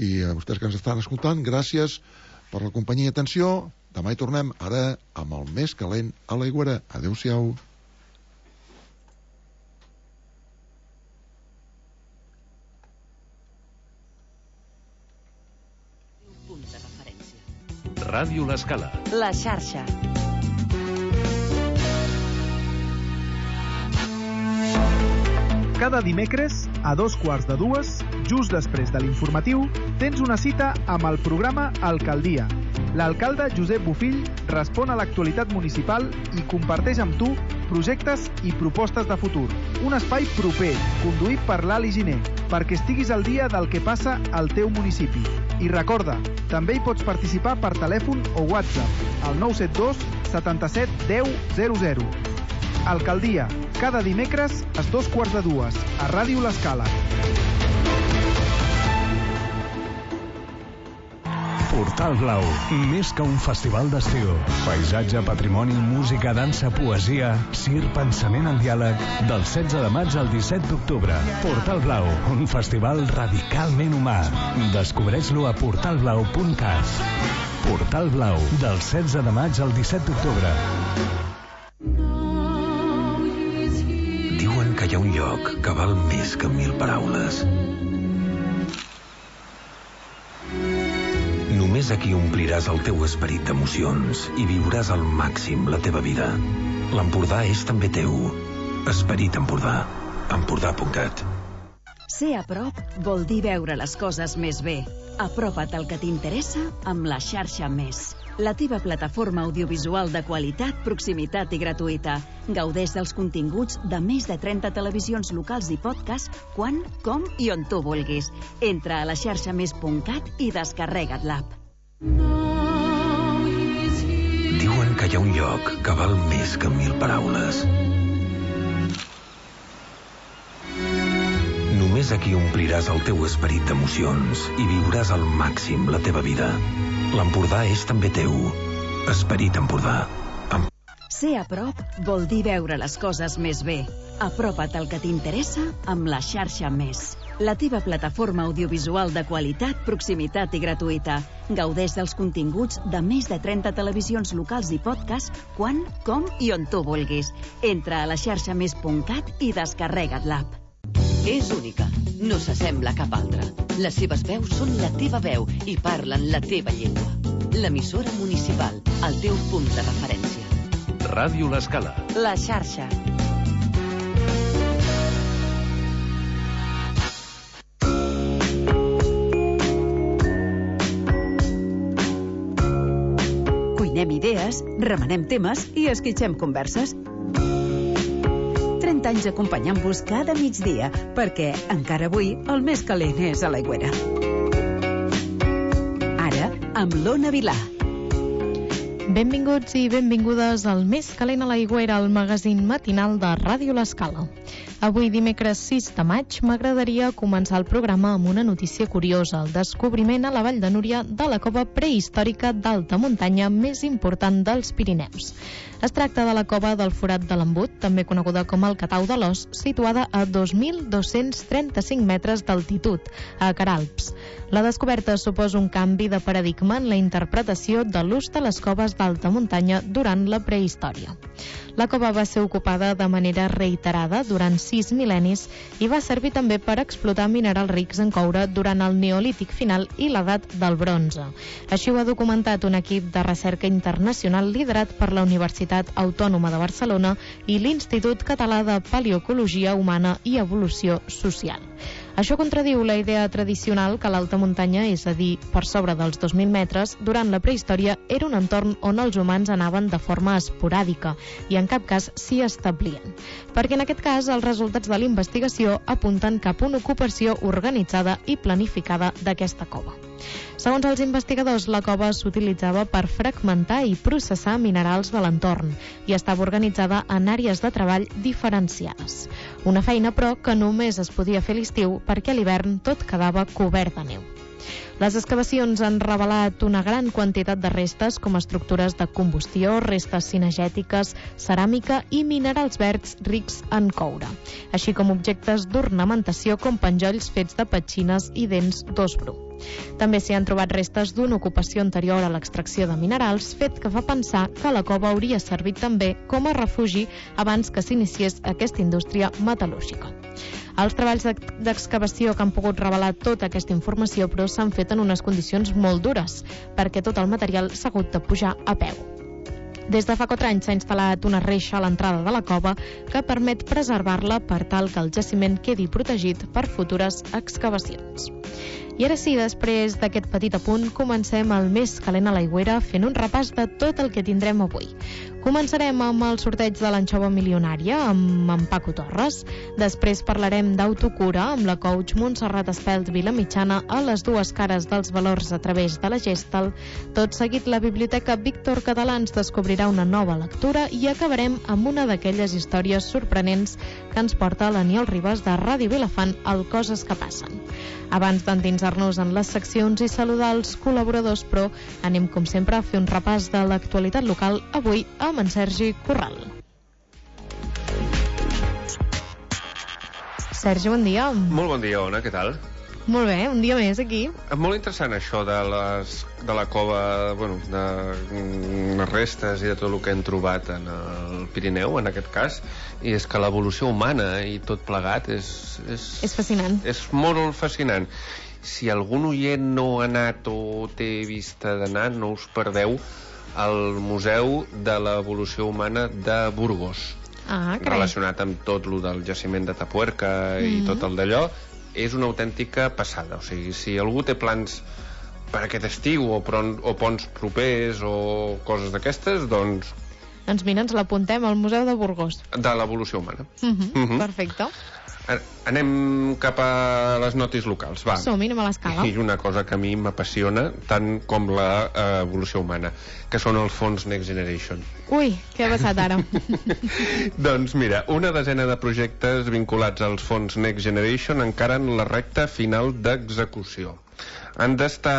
I a vostès que ens estan escoltant, gràcies per la companyia i atenció. Demà hi tornem, ara amb el més calent a l'Aigüera. Adéu-siau. Ràdio L'Escala. La xarxa. Cada dimecres, a 2:15, just després de l'informatiu, tens una cita amb el programa Alcaldia. L'alcalde Josep Bofill respon a l'actualitat municipal i comparteix amb tu projectes i propostes de futur. Un espai proper, conduït per l'Ali Giner, perquè estiguis al dia del que passa al teu municipi. I recorda, també hi pots participar per telèfon o WhatsApp al 972 77 10 00. Alcaldia, cada dimecres a 2:15 a Ràdio L'Escala. Portal Blau, més que un festival d'estiu. Paisatge, patrimoni, música, dansa, poesia, circ, pensament en diàleg. Del 16 de maig al 17 d'octubre. Portal Blau, un festival radicalment humà. Descobreix-lo a portalblau.cat. Portal Blau, del 16 de maig al 17 d'octubre. Diuen que hi ha un lloc que val més que 1000 paraules. Només aquí ompliràs el teu esperit d'emocions i viuràs al màxim la teva vida. L'Empordà és també teu. Esperit Empordà. Empordà.cat. Ser a prop vol dir veure les coses més bé. Apropa't al que t'interessa amb la xarxa Més. La teva plataforma audiovisual de qualitat, proximitat i gratuïta. Gaudeix dels continguts de més de 30 televisions locals i podcast quan, com i on tu vulguis. Entra a la xarxamés.cat i descarrega't l'app. Diuen que hi ha un lloc que val més que 1000 paraules. Només aquí ompliràs el teu esperit d'emocions i viuràs al màxim la teva vida. L'Empordà és també teu. Esperit Empordà. Ser a prop vol dir veure les coses més bé. Apropa't al que t'interessa amb la xarxa Més. La teva plataforma audiovisual de qualitat, proximitat i gratuïta. Gaudeix dels continguts de més de 30 televisions locals i podcast quan, com i on tu vulguis. Entra a la xarxamés.cat i descarrega't l'app. És única, no s'assembla a cap altra. Les seves veus són la teva veu i parlen la teva llengua. L'emissora municipal, el teu punt de referència. Ràdio L'Escala. La xarxa. Cuinem idees, remenem temes i esquitxem converses. 30 anys acompanyant-vos cada migdia, perquè encara avui el més calent és a l'Aigüera. Ara, amb l'Ona Vilà. Benvinguts i benvingudes al Més calent a l'Aigüera, el magazín matinal de Ràdio L'Escala. Avui, dimecres 6 de maig, m'agradaria començar el programa amb una notícia curiosa, el descobriment a la Vall de Núria de la cova prehistòrica d'alta muntanya més important dels Pirineus. Es tracta de la cova del Forat de l'Embut, també coneguda com el Catau de l'Os, situada a 2.235 metres d'altitud, a Queralbs. La descoberta suposa un canvi de paradigma en la interpretació de l'ús de les coves d'alta muntanya durant la prehistòria. La cova va ser ocupada de manera reiterada durant 6 mil·lennis i va servir també per explotar minerals rics en coure durant el Neolític final i l'edat del bronze. Així ho ha documentat un equip de recerca internacional liderat per la Universitat Autònoma de Barcelona i l'Institut Català de Paleoecologia Humana i Evolució Social. Això contradiu la idea tradicional que l'alta muntanya, és a dir, per sobre dels 2.000 metres, durant la prehistòria era un entorn on els humans anaven de forma esporàdica i en cap cas s'hi establien. Perquè en aquest cas els resultats de la investigació apunten cap a una ocupació organitzada i planificada d'aquesta cova. Segons els investigadors, la cova s'utilitzava per fragmentar i processar minerals de l'entorn i estava organitzada en àrees de treball diferenciades. Una feina, però, que només es podia fer a l'estiu perquè a l'hivern tot quedava cobert de neu. Les excavacions han revelat una gran quantitat de restes com estructures de combustió, restes cinegètiques, ceràmica i minerals verds rics en coure, així com objectes d'ornamentació com penjolls fets de petxines i dents d'ós bru. També s'hi han trobat restes d'una ocupació anterior a l'extracció de minerals, fet que fa pensar que la cova hauria servit també com a refugi abans que s'iniciés aquesta indústria metal·lúrgica. Els treballs d'excavació que han pogut revelar tota aquesta informació, però s'han fet en unes condicions molt dures, perquè tot el material s'ha hagut de pujar a peu. Des de fa 4 anys s'ha instal·lat una reixa a l'entrada de la cova que permet preservar-la per tal que el jaciment quedi protegit per futures excavacions. I ara sí, després d'aquest petit apunt, comencem el Més calent a l'aigüera fent un repàs de tot el que tindrem avui. Començarem amb el sorteig de l'anxova milionària amb en Paco Torres. Després parlarem d'autocura amb la coach Montserrat Espelt Vilamitjana a les dues cares dels valors a través de la Gestal. Tot seguit, la Biblioteca Víctor Català ens descobrirà una nova lectura i acabarem amb una d'aquelles històries sorprenents que ens porta l'Aniol Ribas de Ràdio Vilafant al Coses que passen. Abans d'endinsar-nos en les seccions i saludar els col·laboradors, però anem com sempre a fer un repàs de l'actualitat local, avui amb en Sergi Corral. Sergi, bon dia. Molt bon dia, Ona, què tal? Molt bé, un dia més aquí. Molt interessant això de la cova, de restes i de tot el que hem trobat en el Pirineu, en aquest cas, i és que l'evolució humana i tot plegat és fascinant. És molt fascinant. Si algun oient no ha anat o té vista d'anar, no us perdeu el Museu de l'Evolució Humana de Burgos, relacionat amb tot lo del jaciment de Tapuerca i tot el d'allò. És una autèntica passada. O sigui, si algú té plans per aquest estiu o ponts propers o coses d'aquestes, doncs mira, ens l'apuntem al Museu de Burgos. De l'evolució humana. Perfecte. Anem cap a les notis locals, va. Som-hi, anem a l'escala. I una cosa que a mi m'apassiona tant com l'evolució humana, que són els fons Next Generation. Ui, què ha passat ara? Doncs mira, una desena de projectes vinculats als fons Next Generation encara en la recta final d'execució. Han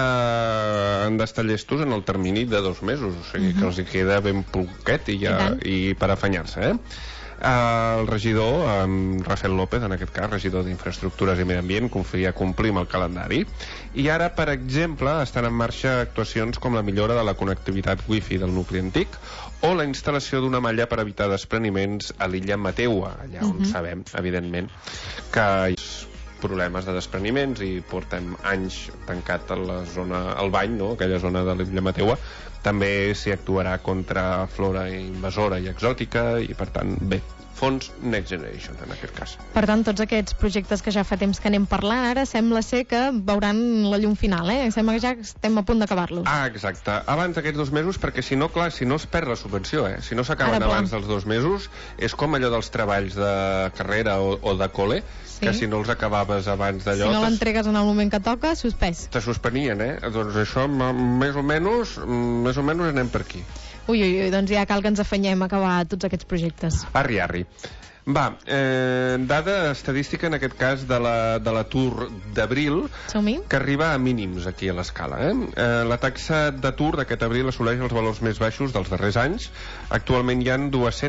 d'estar llestos en el termini de 2 mesos, o sigui que els hi queda ben poquet i per afanyar-se, El regidor, Rafael López, en aquest cas, regidor d'Infraestructures i Medi Ambient, confia complir amb el calendari. I ara, per exemple, estan en marxa actuacions com la millora de la connectivitat wifi del nucli antic o la instal·lació d'una malla per evitar despreniments a l'illa Mateua, allà on sabem, evidentment, que hi ha problemes de despreniments i portem anys tancat a la zona, al bany, aquella zona de l'illa Mateua. També s'hi actuarà contra flora invasora i exòtica i, per tant, bé, fons Next Generation, en aquest cas. Per tant, tots aquests projectes que ja fa temps que anem parlant, ara sembla ser que veuran la llum final, Sembla que ja estem a punt d'acabar-los. Exacte. Abans d'aquests 2 mesos, perquè si no, clar, si no es perd la subvenció, Si no s'acaben abans dels 2 mesos, és com allò dels treballs de carrera o de col·le, que si no els acabaves abans d'allò... Si no l'entregues en el moment que toca, suspès. Te suspenien, Doncs això, més o menys anem per aquí. Ui, doncs ja cal que ens afanyem a acabar tots aquests projectes. Arri. Va, dada estadística, en aquest cas, de l'atur d'abril, que arriba a mínims aquí a l'escala. La taxa d'atur d'aquest abril assoleix els valors més baixos dels darrers anys. Actualment hi ha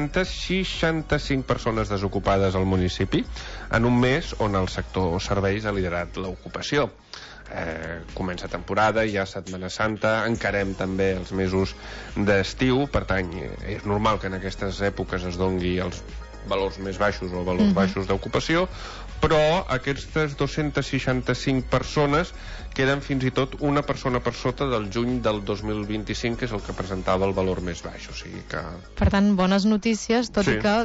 265 persones desocupades al municipi, en un mes on el sector serveis ha liderat l'ocupació. Comença temporada, hi ha Setmana Santa, encarem també els mesos d'estiu, per tant, és normal que en aquestes èpoques es dongui els valors més baixos o valors baixos d'ocupació, però aquestes 265 persones queden fins i tot una persona per sota del juny del 2025, que és el que presentava el valor més baix, o sigui que... Per tant, bones notícies, tot i que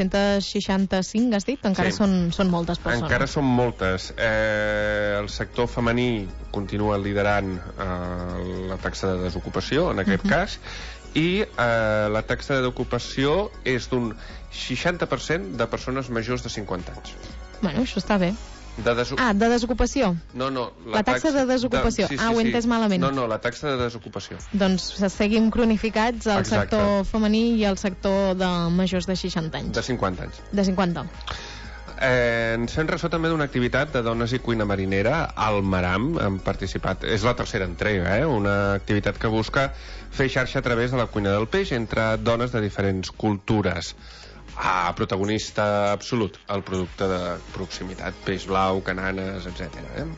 265, has dit, encara són moltes persones. Encara són moltes. El sector femení continua liderant la taxa de desocupació, en aquest cas, i la taxa d'ocupació és d'un 60% de persones majors de 50 anys. Bueno, això està bé. De desocupació? No. La taxa de desocupació. Ho he entès malament. No, la taxa de desocupació. Doncs seguim cronificats el sector femení i el sector de majors de 60 anys. De 50 anys. De 50. Ens fem ressò també d'una activitat de dones i cuina marinera al Maram. Han participat, és la tercera entrega, una activitat que busca fer xarxa a través de la cuina del peix entre dones de diferents cultures. protagonista absolut, el producte de proximitat, peix blau, cananes, etc.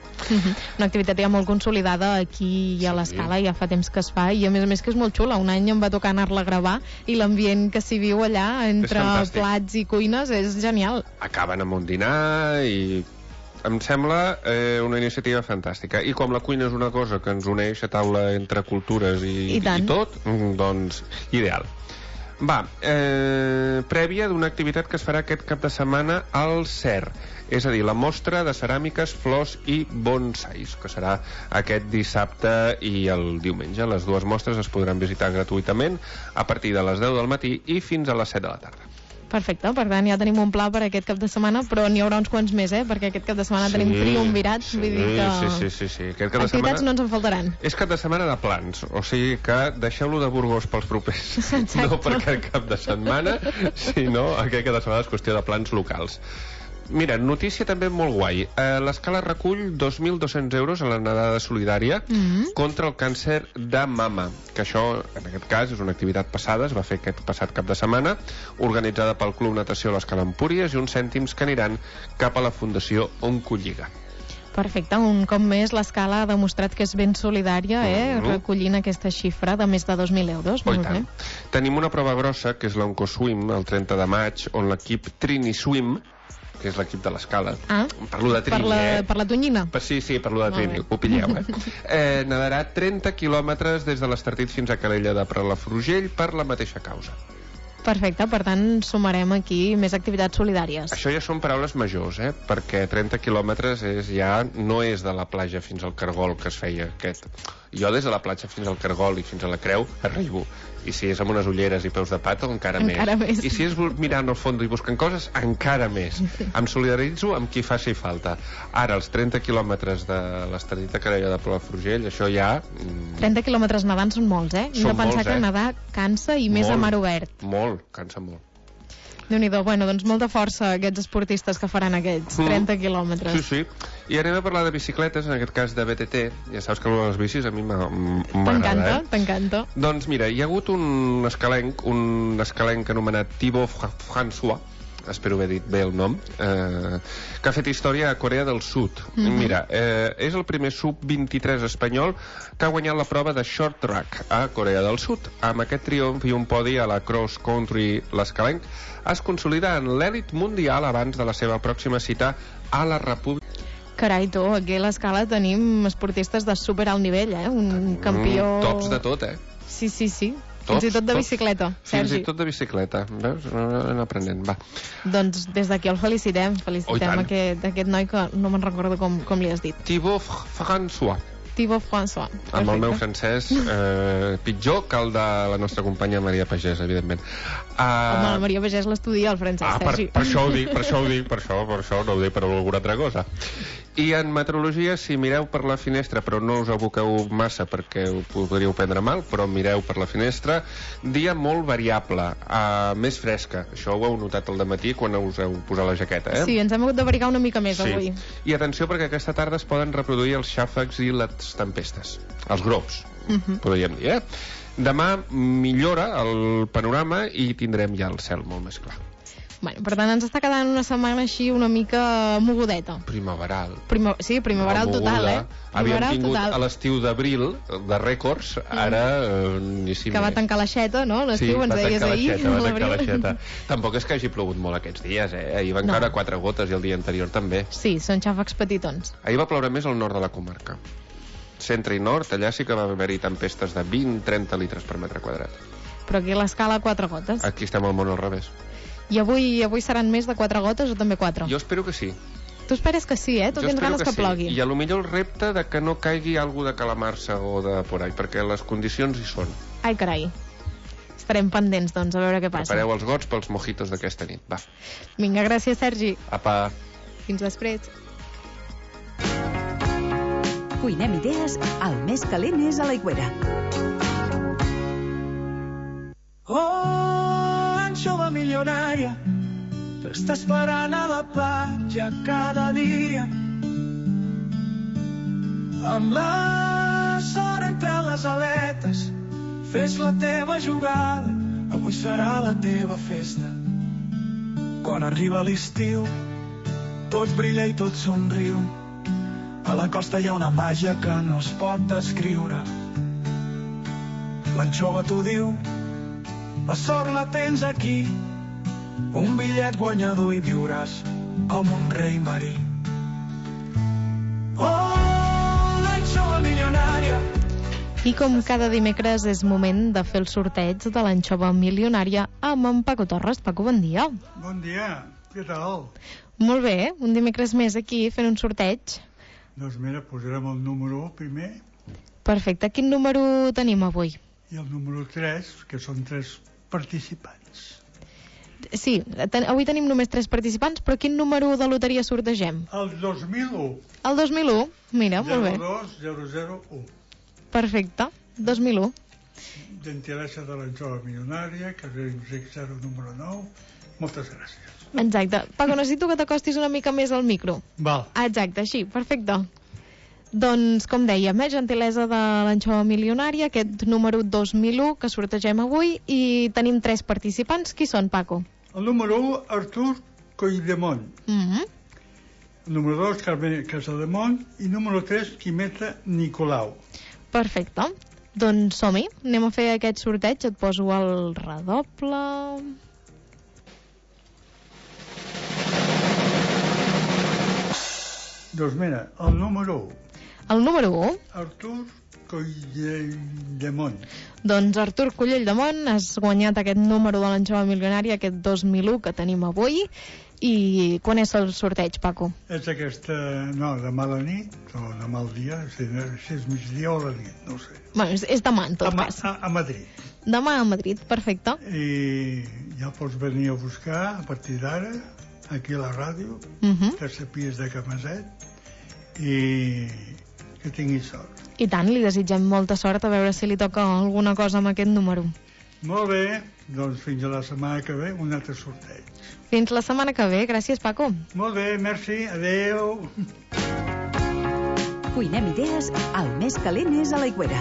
Una activitat ja molt consolidada aquí a l'Escala, ja fa temps que es fa, i a més que és molt xula. Un any em va tocar anar-la a gravar i l'ambient que s'hi viu allà entre plats i cuines és genial. Acaben amb un dinar i em sembla una iniciativa fantàstica. I com la cuina és una cosa que ens uneix a taula entre cultures i tot, doncs ideal. Va, prèvia d'una activitat que es farà aquest cap de setmana al CER, és a dir, la mostra de ceràmiques, flors i bonsais, que serà aquest dissabte i el diumenge. Les dues mostres es podran visitar gratuïtament a partir de les 10 del matí i fins a les 7 de la tarda. Perfecte, per tant ja tenim un pla per aquest cap de setmana, però n'hi haurà uns quants més, perquè aquest cap de setmana tenim triumvirat, vull dir que sí. Activitats no ens en faltaran. És cap de setmana de plans, o sigui que deixeu-lo de Burgos pels propers. No per aquest cap de setmana, sinó aquest cap de setmana és qüestió de plans locals. Mira, notícia també molt guai. L'Escala recull 2.200 euros a la nadada solidària contra el càncer de mama, que això, en aquest cas, és una activitat passada, es va fer aquest passat cap de setmana, organitzada pel Club Natació l'Escala Empúries, i uns cèntims que aniran cap a la Fundació Oncolliga. Perfecte, un cop més l'Escala ha demostrat que és ben solidària, recollint aquesta xifra de més de 2.000 euros. Molt bé. Tenim una prova grossa, que és l'Oncoswim, el 30 de maig, on l'equip Trini Swim, que és l'equip de l'Escala. Parlo de Trini, per la Tonyina? Sí, parlo de Trini, ho pilleu, nadarà 30 quilòmetres des de l'Estartit fins a Calella de Palafrugell per la mateixa causa. Perfecte, per tant sumarem aquí més activitats solidàries. Això ja són paraules majors, perquè 30 quilòmetres no és de la platja fins al Cargol que es feia aquest. Jo des de la platja fins al Cargol i fins a la Creu arribo. I si és amb unes ulleres i peus de pato, encara més. I si és mirant al fons i buscant coses, encara més. Em solidaritzo amb qui faci falta. Ara, els 30 quilòmetres de l'Estartit de Calella de Palafrugell, això ja... 30 quilòmetres nedant són molts, Hem de pensar que nedar cansa i més a mar obert. Molt, cansa molt. Déu-n'hi-do, doncs molta força aquests esportistes que faran aquests 30 quilòmetres. Sí. I anem a parlar de bicicletes, en aquest cas de BTT. Ja saps que les bicis a mi m'agrada, T'encanta. Doncs mira, hi ha hagut un escalenc anomenat Thibaut François, espero haver dit bé el nom, que ha fet història a Corea del Sud. Mira, és el primer sub-23 espanyol que ha guanyat la prova de short track a Corea del Sud. Amb aquest triomf i un podi a la cross country, l'escalenc es consolida en l'èlit mundial abans de la seva pròxima cita a la República. Carai, tu, aquí a l'Escala tenim esportistes de super alt nivell, un campió... Tops de tot, Sí. Fins i tot de bicicleta, Sergi. Fins i tot de bicicleta, veus? Anem aprenent, va. Doncs des d'aquí el felicitem aquest noi que no me'n recordo com li has dit. Thibaut François. Amb el meu francès pitjor que el de la nostra companya Maria Pagès, evidentment. Home, la Maria Pagès l'estudia el francès, Sergi. Per això ho dic, per això no ho dic per alguna altra cosa. I en meteorologia, si mireu per la finestra, però no us aboqueu massa perquè ho podríeu prendre mal, però mireu per la finestra, dia molt variable, més fresca. Això ho heu notat al dematí quan us heu posat la jaqueta, Sí, ens hem hagut d'abrigar una mica més avui. I atenció, perquè aquesta tarda es poden reproduir els xàfecs i les tempestes, els grops, podríem dir, Demà millora el panorama i tindrem ja el cel molt més clar. Per tant, ens està quedant una setmana així una mica mogudeta. Primaveral. Sí, primaveral total, Havíem tingut a l'estiu d'abril, de rècords, ara ni si que va tancar l'aixeta, no? L'estiu, ens deies ahir. Sí, va tancar l'aixeta. Tampoc és que hagi plogut molt aquests dies, Ahir van caure 4 gotes i el dia anterior també. Sí, són xàfecs petitons. Ahir va ploure més al nord de la comarca. Centre i nord, allà sí que va haver-hi tempestes de 20-30 litres per metre quadrat. Però aquí a l'Escala 4 gotes. Aquí estem al món al revés. I avui seran més de 4 gotes o també 4? Jo espero que sí. Tu esperes que sí, Tu tens ganes que plogui. I a lo millor el repte de que no caigui algú de calamarsa o de por ahí, perquè les condicions hi són. Ai, carai. Estarem pendents, doncs, a veure què passa. Prepareu els gots pels mojitos d'aquesta nit, va. Vinga, gràcies, Sergi. Apa. Fins després. Cuinem idees, el més calent és a l'Aigüera. Jove milionària, t'està esperant a la platja cada dia. Amb la sort entre les aletes, fes la teva jugada, avui serà la teva festa. Quan arriba l'estiu, tot brilla i tot somriu. A la costa hi ha una màgia que no es pot descriure. L'anxova t'ho diu, la sort la tens aquí. Un bitllet guanyador i viuràs com un rei marí. Oh, l'anxova milionària. I com cada dimecres és moment de fer el sorteig de l'anxova milionària amb en Paco Torres. Paco, bon dia. Bon dia, què tal? Molt bé, un dimecres més aquí fent un sorteig. Doncs mira, posarem el número 1 primer. Perfecte, quin número tenim avui? I el número 3, que són 3 participants. Sí, avui tenim només 3 participants, però quin número de loteria sortegem? El 2001. El 2001, mira, molt bé. 02001. Perfecte, 2001. Gentilesa de l'anxova milionària, carrer Enric 0, número 9. Moltes gràcies. Exacte. Paco, necessito que t'acostis una mica més al micro. Val. Exacte, així, perfecte. Doncs, com dèiem, gentilesa de l'anxova milionària, aquest número 2001 que sortegem avui, i tenim 3 participants. Qui són, Paco? El número 1, Artur Collidemont. El número 2, Carmen Casademont. I número 3, Quimeta Nicolau. Perfecte. Doncs som-hi, anem a fer aquest sorteig. Et poso el redoble. Doncs mira, el número 1. El número 1? Artur Collidemont. Doncs Artur Collidemont has guanyat aquest número de l'anxova milionària, aquest 2001 que tenim avui. I quan és el sorteig, Paco? És aquesta... No, demà a la nit, o demà al dia, si és migdia o a la nit, no ho sé. Bueno, és demà, en tot cas. A Madrid. Demà a Madrid, perfecte. I ja pots venir a buscar, a partir d'ara, aquí a la ràdio, que sapies de Camaset, i que tinguis sort. I tant, li desitgem molta sort, a veure si li toca alguna cosa amb aquest número. Molt bé, doncs fins a la setmana que ve, un altre sorteig. Fins la setmana que ve, gràcies, Paco. Molt bé, merci, adeu. Cuinem idees, el més calent és a l'Aigüera.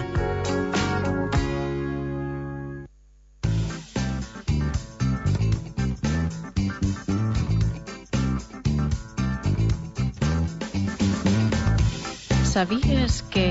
Sabies que...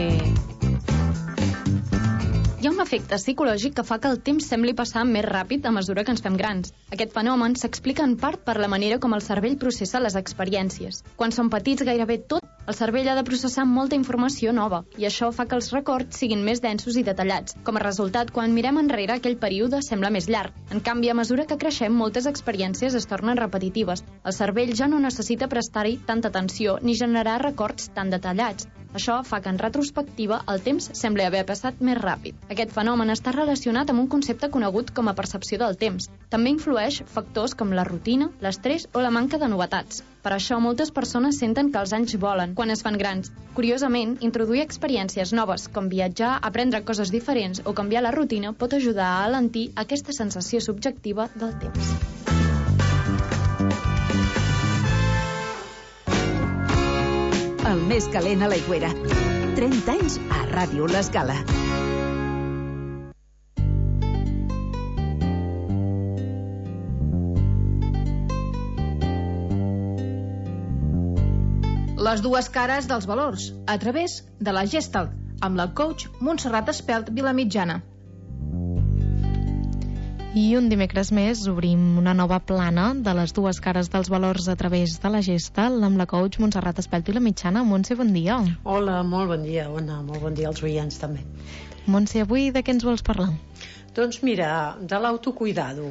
Hi ha un efecte psicològic que fa que el temps sembli passar més ràpid a mesura que ens fem grans. Aquest fenomen s'explica en part per la manera com el cervell processa les experiències. Quan som petits, gairebé tot el cervell ha de processar molta informació nova, i això fa que els records siguin més densos i detallats. Com a resultat, quan mirem enrere, aquell període sembla més llarg. En canvi, a mesura que creixem, moltes experiències es tornen repetitives. El cervell ja no necessita prestar-hi tanta atenció ni generar records tan detallats. Això fa que, en retrospectiva, el temps sembli haver passat més ràpid. Aquest fenomen està relacionat amb un concepte conegut com a percepció del temps. També influeix factors com la rutina, l'estrès o la manca de novetats. Per això, moltes persones senten que els anys volen quan es fan grans. Curiosament, introduir experiències noves, com viatjar, aprendre coses diferents o canviar la rutina, pot ajudar a alentir aquesta sensació subjectiva del temps. El més calent a l'Aigüera. 30 anys a Ràdio L'Escala. Les dues cares dels valors, a través de la Gestalt, amb la coach Montserrat Espelt Vilamitjana. I un dimecres més obrim una nova plana de les dues cares dels valors a través de la Gestalt amb la coach Montserrat Espelt Vilamitjana. Montse, bon dia. Hola, molt bon dia, molt bon dia als oients també. Montse, avui de què ens vols parlar? Doncs mira, de l'autocuidado.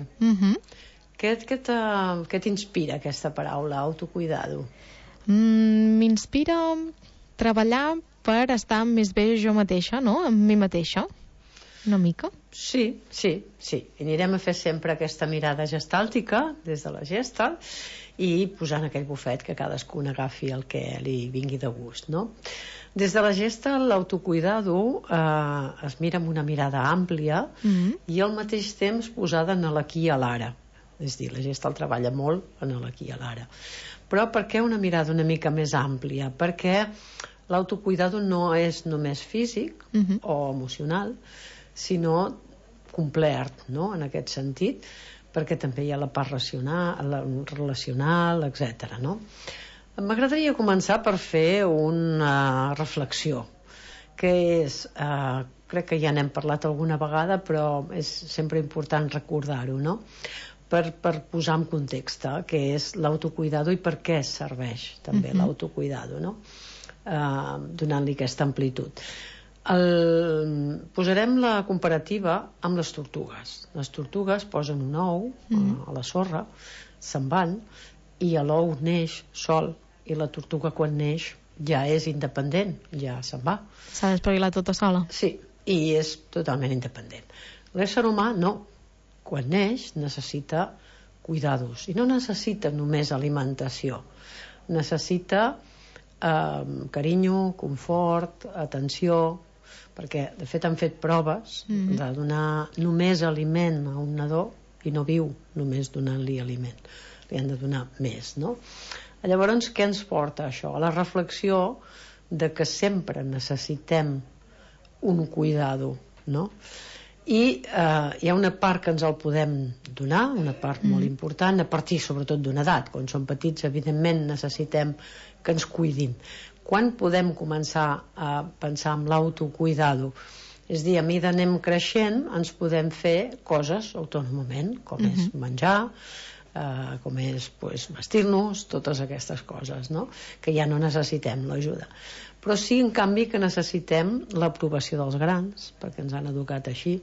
Què t'inspira aquesta paraula, autocuidado? M'inspira treballar per estar més bé jo mateixa, no? Amb mi mateixa. Una mica? Sí. Anirem a fer sempre aquesta mirada gestàltica des de la Gestalt i posant aquell bufet que cadascun agafi el que li vingui de gust, no? Des de la Gestalt, l'autocuidado es mira amb una mirada àmplia i al mateix temps posada en l'aquí i a l'ara. És a dir, la Gestalt treballa molt en l'aquí i a l'ara. Però per què una mirada una mica més àmplia? Perquè l'autocuidado no és només físic o emocional, sinó complet, no? En aquest sentit, perquè també hi ha la part relacional, etc. No? M'agradaria començar per fer una reflexió, que és, crec que ja n'hem parlat alguna vegada, però és sempre important recordar-ho, no? Per posar en context què és l'autocuidado i per què serveix també l'autocuidado, no? Donant-li aquesta amplitud. Posarem la comparativa amb les tortugues. Les tortugues posen un ou a la sorra, se'n van, i l'ou neix sol, i la tortuga quan neix ja és independent, ja se'n va. S'ha d'espavilar tota sola. Sí, i és totalment independent. L'ésser humà no. Quan neix necessita cuidados, i no necessita només alimentació, necessita carinyo, confort, atenció, perquè de fet han fet proves de donar només aliment a un nadó i no viu només donant-li aliment, li han de donar més, no? Llavors, què ens porta això? A la reflexió de que sempre necessitem un cuidado, no? I hi ha una part que ens el podem donar, una part molt important, a partir sobretot d'una edat. Quan som petits, evidentment, necessitem que ens cuidin. Quan podem començar a pensar en l'autocuidado? És a dir, a mesura que anem creixent, ens podem fer coses autònomament, com és menjar, com és vestir-nos, totes aquestes coses, no? Que ja no necessitem l'ajuda. Però sí, en canvi, que necessitem l'aprovació dels grans, perquè ens han educat així,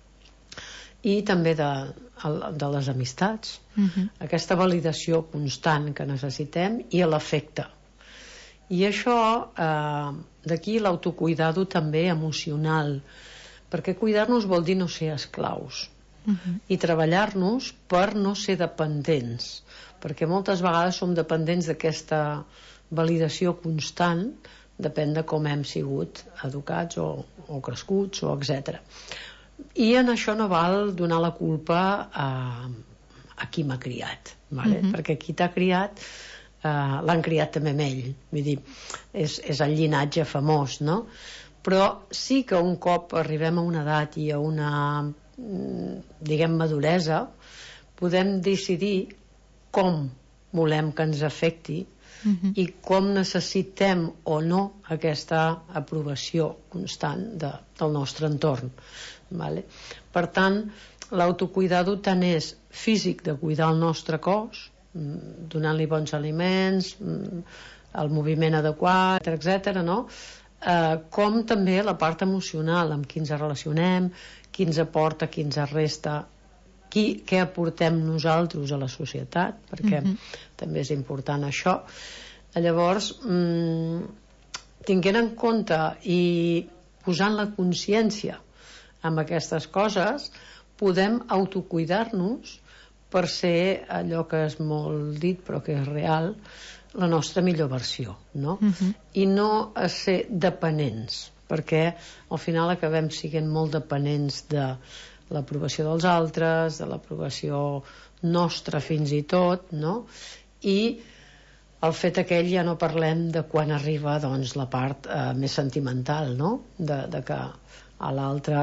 i també de les amistats, aquesta validació constant que necessitem, i l'afecte. I això, d'aquí l'autocuidado també emocional, perquè cuidar-nos vol dir no ser esclaus, i treballar-nos per no ser dependents, perquè moltes vegades som dependents d'aquesta validació constant, depèn de com hem sigut educats o crescuts o etc. I en això no val donar la culpa a qui m'ha criat, perquè qui t'ha criat l'han criat també amb ell, vull dir, és el llinatge famós, no? Però sí que un cop arribem a una edat i a una, diguem, maduresa, podem decidir com volem que ens afecti i com necessitem o no aquesta aprovació constant del nostre entorn. Per tant, l'autocuidado tant és físic, de cuidar el nostre cos, donant-li bons aliments, el moviment adequat, etc., no? Com també la part emocional, amb qui ens relacionem, qui ens aporta, qui ens resta, què aportem nosaltres a la societat, perquè també és important això. Llavors, tinguent en compte i posant la consciència amb aquestes coses, podem autocuidar-nos per ser allò que és molt dit però que és real, la nostra millor versió, no? I no a ser dependents, perquè al final acabem sent molt dependents de l'aprovació dels altres, de l'aprovació nostra fins i tot, no? I el fet aquell ja no parlem de quan arriba doncs, la part més sentimental, no? De que a l'altre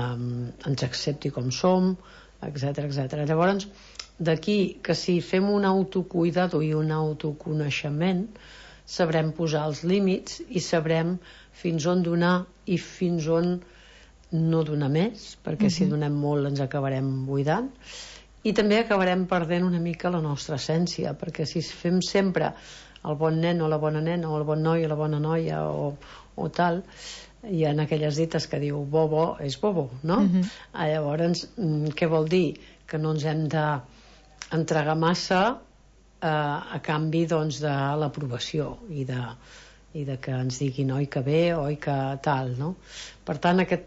ens accepti com som, etc. Llavors, d'aquí que si fem un autocuidado i un autoconeixement, sabrem posar els límits i sabrem fins on donar i fins on no donar més, perquè si donem molt ens acabarem buidant, i també acabarem perdent una mica la nostra essència, perquè si fem sempre el bon nen o la bona nena, o el bon noi o la bona noia o tal, hi ha aquelles dites que diu bobo és bobo, no? Llavors, què vol dir? Que no ens hem d'entregar massa a canvi doncs, de l'aprovació i de que ens diguin oi que bé, oi que tal, no? Per tant, aquest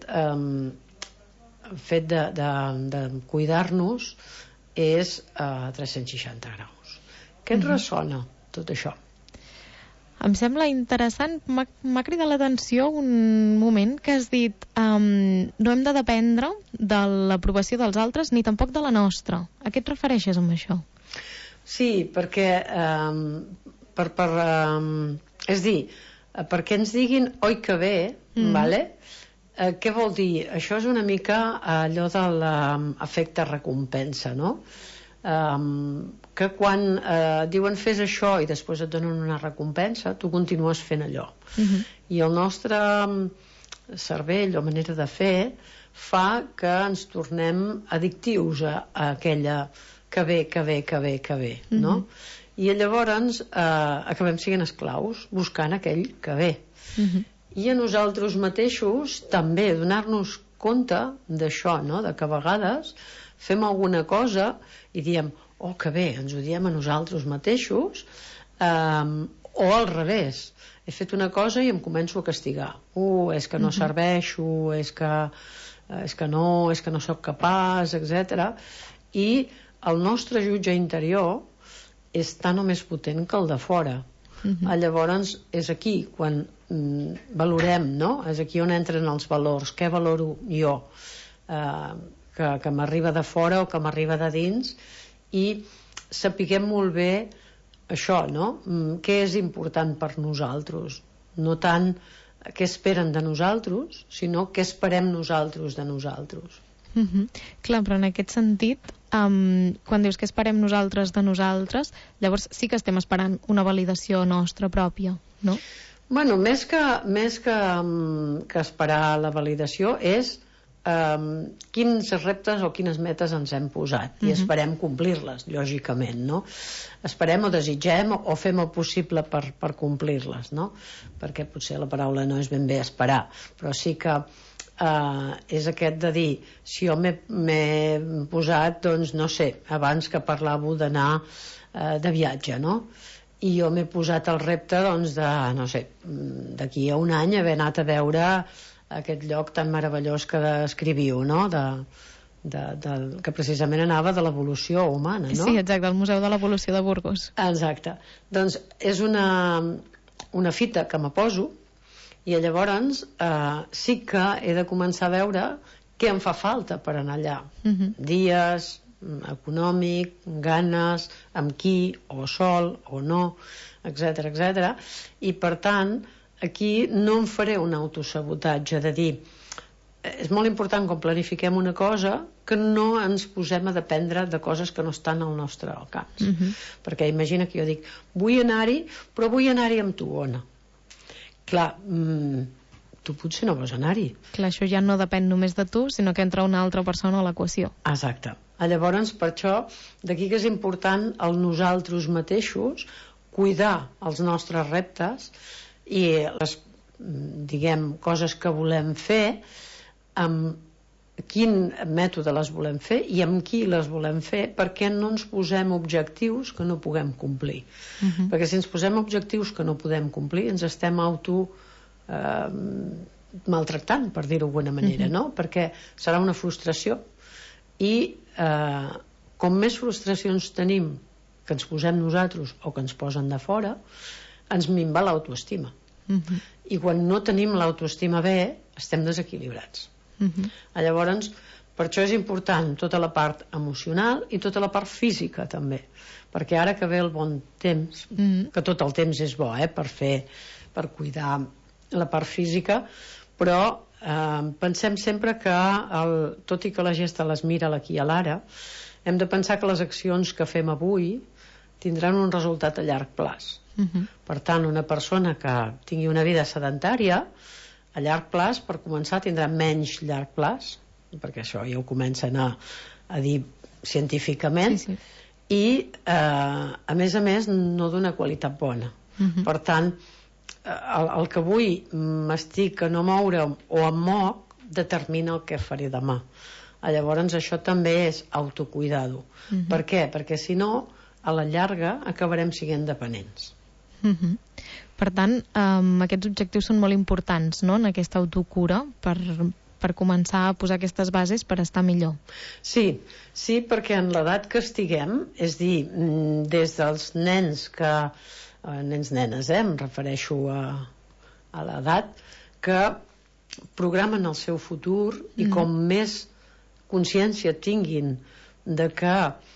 fet de cuidar-nos és a 360 graus. Què et ressona tot això? Em sembla interessant, m'ha cridat l'atenció un moment que has dit no hem de dependre de l'aprovació dels altres ni tampoc de la nostra. A què et refereixes amb això? Sí, perquè és dir, perquè ens diguin oi que bé, vale? Què vol dir? Això és una mica allò de l'efecte recompensa, no? Que quan diuen fes això i després et donen una recompensa, tu continues fent allò. I el nostre cervell o manera de fer fa que ens tornem addictius a aquella que ve, no? I llavors acabem sent esclaus buscant aquell que ve. I a nosaltres mateixos també donar-nos compte d'això, no? De que a vegades fem alguna cosa i diem, oh, que bé, ens ho diem a nosaltres mateixos, o al revés, he fet una cosa i em començo a castigar. És que no serveixo, és que no sóc capaç, etc. I el nostre jutge interior és tan o més potent que el de fora. Llavors és aquí quan valorem, no? És aquí on entren els valors. Què valoro jo? Que m'arriba de fora o que m'arriba de dins, i sapiguem molt bé això, no? Què és important per nosaltres, no tant què esperen de nosaltres, sinó què esperem nosaltres de nosaltres. Clar, però en aquest sentit, quan dius que esperem nosaltres de nosaltres, llavors sí que estem esperant una validació nostra pròpia, no? Bueno, més que esperar la validació és quins reptes o quines metes ens hem posat i esperem complir-les, lògicament, no? Esperem o desitgem o fem el possible per complir-les, no? Perquè potser la paraula no és ben bé esperar, però sí que és aquest de dir, si jo m'he posat, doncs no sé, abans que parlàveu d'anar de viatge, no? I jo m'he posat el repte, doncs, de, no sé, d'aquí a un any haver anat a veure aquest lloc tan meravellós que descriviu, no? Que precisament anava de l'evolució humana, no? Sí, exacte, el Museu de l'Evolució de Burgos. Exacte. Doncs és una fita que me poso, i llavors sí que he de començar a veure què em fa falta per anar allà. Dies, econòmic, ganes, amb qui, o sol, o no, etc. I per tant, aquí no em faré un autosabotatge de dir, és molt important quan planifiquem una cosa que no ens posem a dependre de coses que no estan al nostre alcance. Perquè imagina que jo dic, vull anar-hi, però vull anar-hi amb tu, Ona. Clar, tu potser no vols anar-hi. Clar, això ja no depèn només de tu, sinó que entra una altra persona a l'equació. Exacte. Llavors, per això, d'aquí que és important el nosaltres mateixos cuidar els nostres reptes i les, diguem, coses que volem fer, amb quin mètode les volem fer i amb qui les volem fer, perquè no ens posem objectius que no puguem complir. Perquè si ens posem objectius que no podem complir, ens estem maltractant, per dir-ho d'alguna manera, no? Perquè serà una frustració i com més frustracions tenim que ens posem nosaltres o que ens posen de fora, ens minva l'autoestima. I quan no tenim l'autoestima bé, estem desequilibrats. Llavors, per això és important tota la part emocional i tota la part física també, perquè ara que ve el bon temps, que tot el temps és bo per cuidar la part física, però pensem sempre que tot i que la gesta les mira l'aquí i a l'ara, hem de pensar que les accions que fem avui tindran un resultat a llarg plaç. Per tant, una persona que tingui una vida sedentària a llarg plaç, per començar, tindrà menys llarg plaç, perquè això ja ho comencen a dir científicament, i a més, no d'una qualitat bona. Per tant, el que avui m'estic a no moure'm o em moc determina el que faré demà. Llavors això també és autocuidar-ho. Per què? Perquè si no, a la llarga acabarem sent dependents. Per tant, aquests objectius són molt importants, no?, en aquesta autocura per començar a posar aquestes bases per estar millor. Sí, perquè en l'edat que estiguem, és dir, des dels nens nenes, em refereixo a l'edat, que programen el seu futur i com més consciència tinguin de que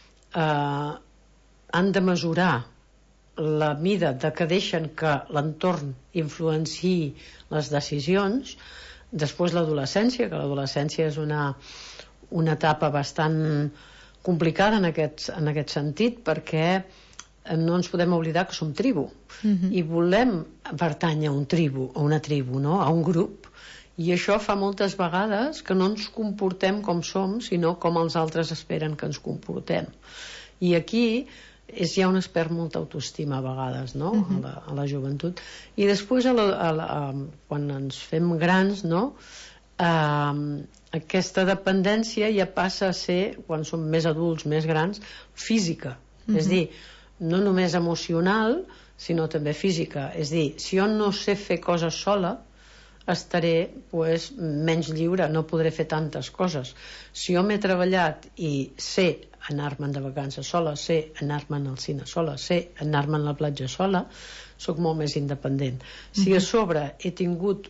han de mesurar la mida de que deixen que l'entorn influenciï les decisions, Després l'adolescència, que l'adolescència és una etapa bastant complicada en aquest sentit, perquè no ens podem oblidar que som tribu i volem pertànyer a una tribu, no? A un grup, i això fa moltes vegades que no ens comportem com som, sinó com els altres esperen que ens comportem, i aquí és ja on es perd molta autoestima a vegades, no? A la joventut. I després quan ens fem grans, no? Aquesta dependència ja passa a ser, quan som més adults, més grans, física, és dir, no només emocional, sinó també física. És dir, si jo no sé fer coses sola, estaré menys lliure, no podré fer tantes coses. Si jo m'he treballat i sé anar-me'n de vacances sola, sé anar-me'n al cine sola, sé anar-me'n a la platja sola, sóc molt més independent. Si a sobre he tingut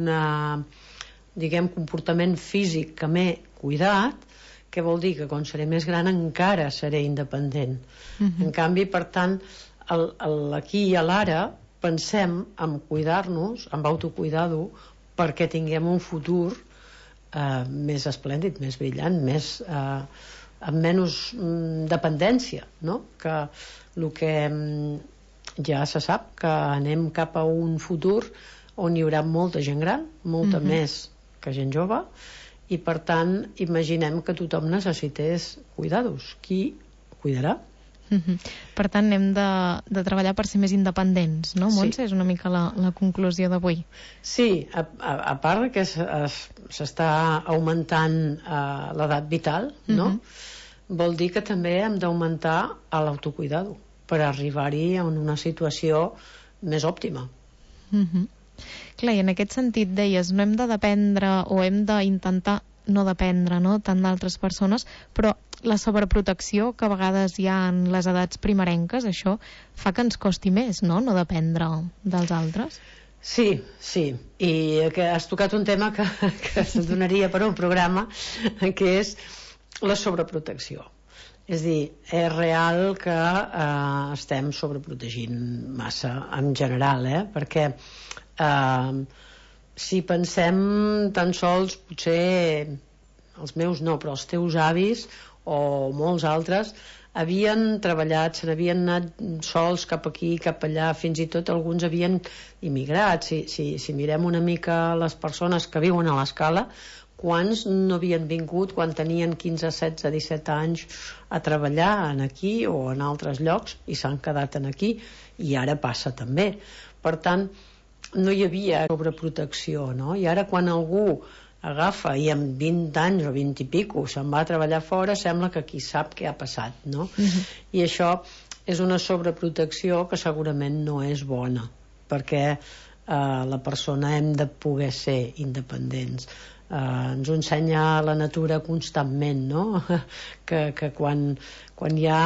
comportament físic que m'he cuidat, què vol dir? Que quan seré més gran encara seré independent. En canvi, per tant, aquí i a l'ara pensem en cuidar-nos, en autocuidar-ho, perquè tinguem un futur més esplèndid, més brillant, amb menys dependència, no? Que el que ja se sap, que anem cap a un futur on hi haurà molta gent gran, molta més que gent jove, i per tant imaginem que tothom necessités cuidar-los. Qui cuidarà? Per tant, hem de treballar per ser més independents, no, Montse? És una mica la conclusió d'avui. Sí, a part que s'està augmentant l'edat vital, no? Vol dir que també hem d'augmentar l'autocuidado per arribar-hi a una situació més òptima. Clar, i en aquest sentit deies, no hem de dependre o hem d'intentar no dependre, no, tant d'altres persones, però la sobreprotecció que a vegades hi ha en les edats primerenques, això fa que ens costi més, no dependre dels altres. Sí, i que has tocat un tema que se'n donaria per un programa, que és la sobreprotecció. És dir, és real que estem sobreprotegint massa en general, perquè si pensem tan sols, potser els meus no, però els teus avis o molts altres havien treballat, se n'havien anat sols cap aquí, cap allà, fins i tot alguns havien immigrat. Si mirem una mica les persones que viuen a l'Escala, quants no havien vingut quan tenien 15, 16, 17 anys a treballar aquí o en altres llocs i s'han quedat aquí, i ara passa també. Per tant, no hi havia sobreprotecció, no? I ara quan algú agafa i amb 20 anys o 20 i pico se'n va a treballar fora, sembla que qui sap què ha passat, no? I això és una sobreprotecció que segurament no és bona, perquè la persona hem de poder ser independents. Ens ho ensenya la natura constantment, no? Que quan ja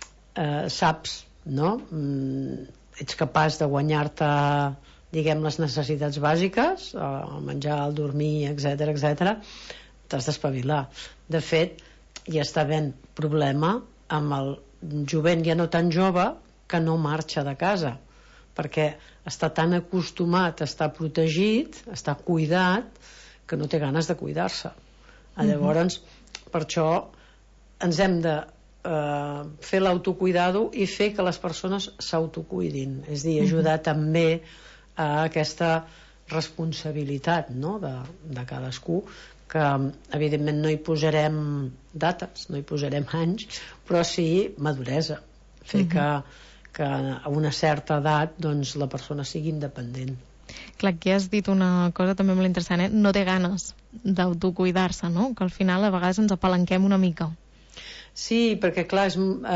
saps, no? Ets capaç de guanyar-te, diguem, les necessitats bàsiques, el menjar, el dormir, etc., t'has d'espavilar. De fet, ja està havent problema amb el jovent ja no tan jove que no marxa de casa, perquè està tan acostumat a estar protegit, a estar cuidat, que no té ganes de cuidar-se. Llavors, per això ens hem de fer l'autocuidado i fer que les persones s'autocuidin, és dir, ajudar també a aquesta responsabilitat, no? de cadascú, que evidentment no hi posarem dates, no hi posarem anys, però sí maduresa, fer que a una certa edat doncs, la persona sigui independent. Clar, aquí has dit una cosa també molt interessant, no té ganes d'autocuidar-se, no? Que al final a vegades ens apalanquem una mica. Sí, perquè clar,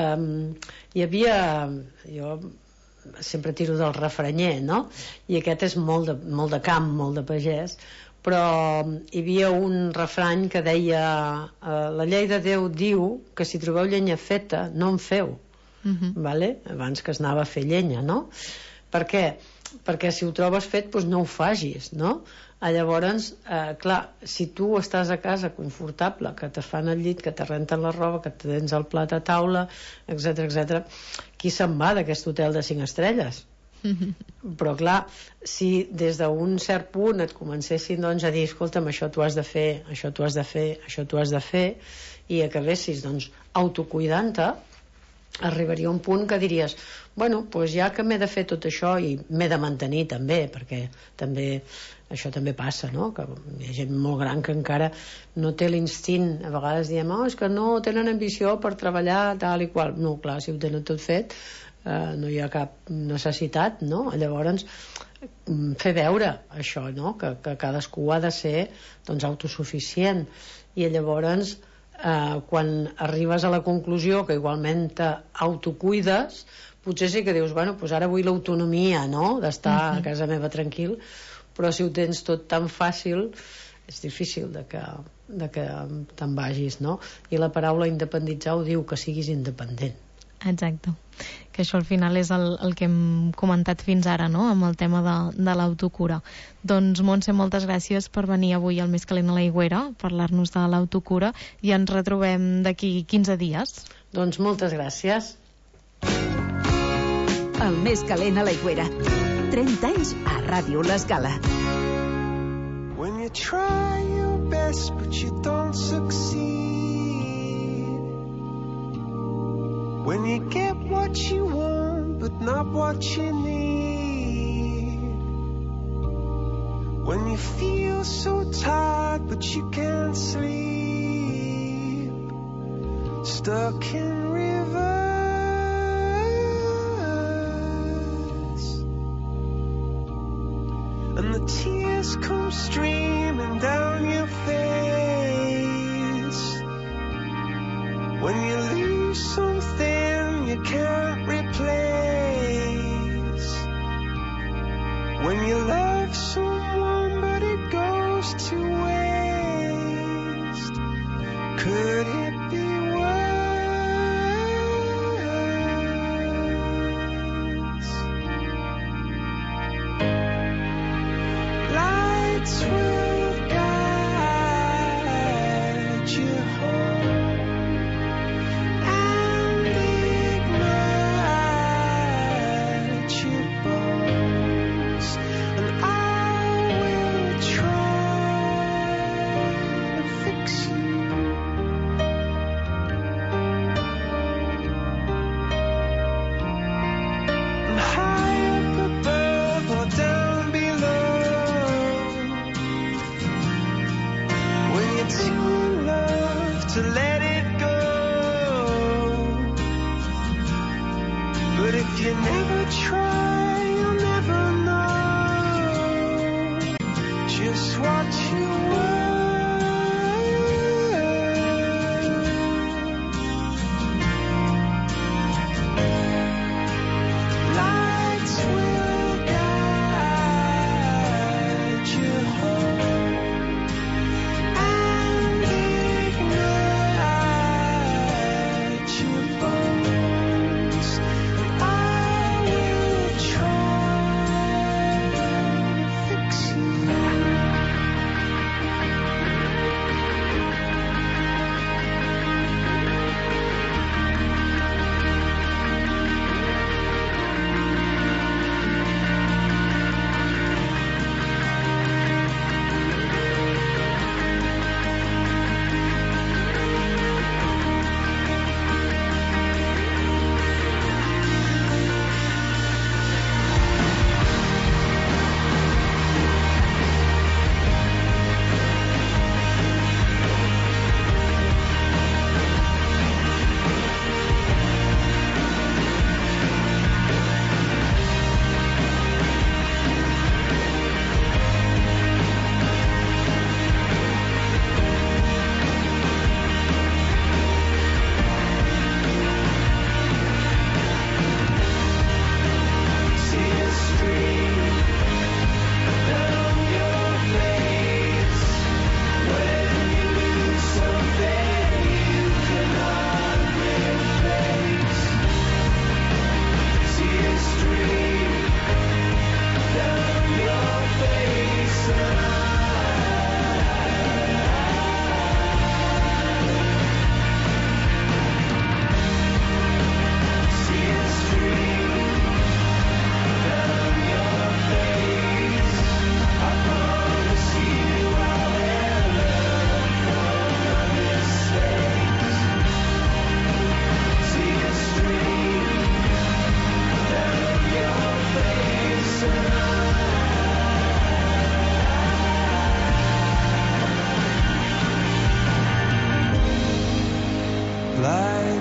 hi havia... Jo sempre tiro del refranyer, no? I aquest és molt de camp, molt de pagès, però hi havia un refrany que deia la llei de Déu diu que si trobeu llenya feta no en feu, vale? Abans que es anava a fer llenya, no? Per què? Perquè si ho trobes fet doncs no ho facis, no? Llavors, clar, si tu estàs a casa confortable, que te fan el llit, que te renten la roba, que tens el plat a taula, etc., qui se'n va d'aquest hotel de 5 estrelles? Però clar, si des d'un cert punt et comencessin doncs, a dir, escolta'm, això tu has de fer, això tu has de fer, això tu has de fer, i acabessis doncs, autocuidant-te, arribaria un punt que diries, bueno, doncs ja que m'he de fer tot això i m'he de mantenir també, perquè també això també passa, no? Que hi ha gent molt gran que encara no té l'instint. A vegades diem, és que no tenen ambició per treballar tal i qual. No, clar, si ho tenen tot fet, no hi ha cap necessitat, no? Llavors, fer veure això, no? Que cadascú ha de ser doncs, autosuficient. I llavors, quan arribes a la conclusió que igualment t'autocuides, potser sí que dius, bueno, doncs ara vull l'autonomia, no? D'estar a casa meva tranquil, però si ho tens tot tan fàcil és difícil de que te'n vagis, no? I la paraula independitzar ho diu, que siguis independent. Exacte, que això al final és el que hem comentat fins ara, no?, amb el tema de l'autocura. Doncs Montse, moltes gràcies per venir avui al Més Calent a l'Aigüera, parlar-nos de l'autocura, i ens retrobem d'aquí 15 dies. Doncs moltes gràcies. El Més Calent a l'Aigüera, 30 anys a Ràdio L'Escala. When you try your best but you don't succeed, when you get what you want but not what you need, when you feel so tired but you can't sleep, stuck in rivers, and the tears come streaming down your face, when you lose something you can't replace, when you love someone but it goes to waste, could it be worse? Lights will guide you home and ignite your bones, and I will try to fix you.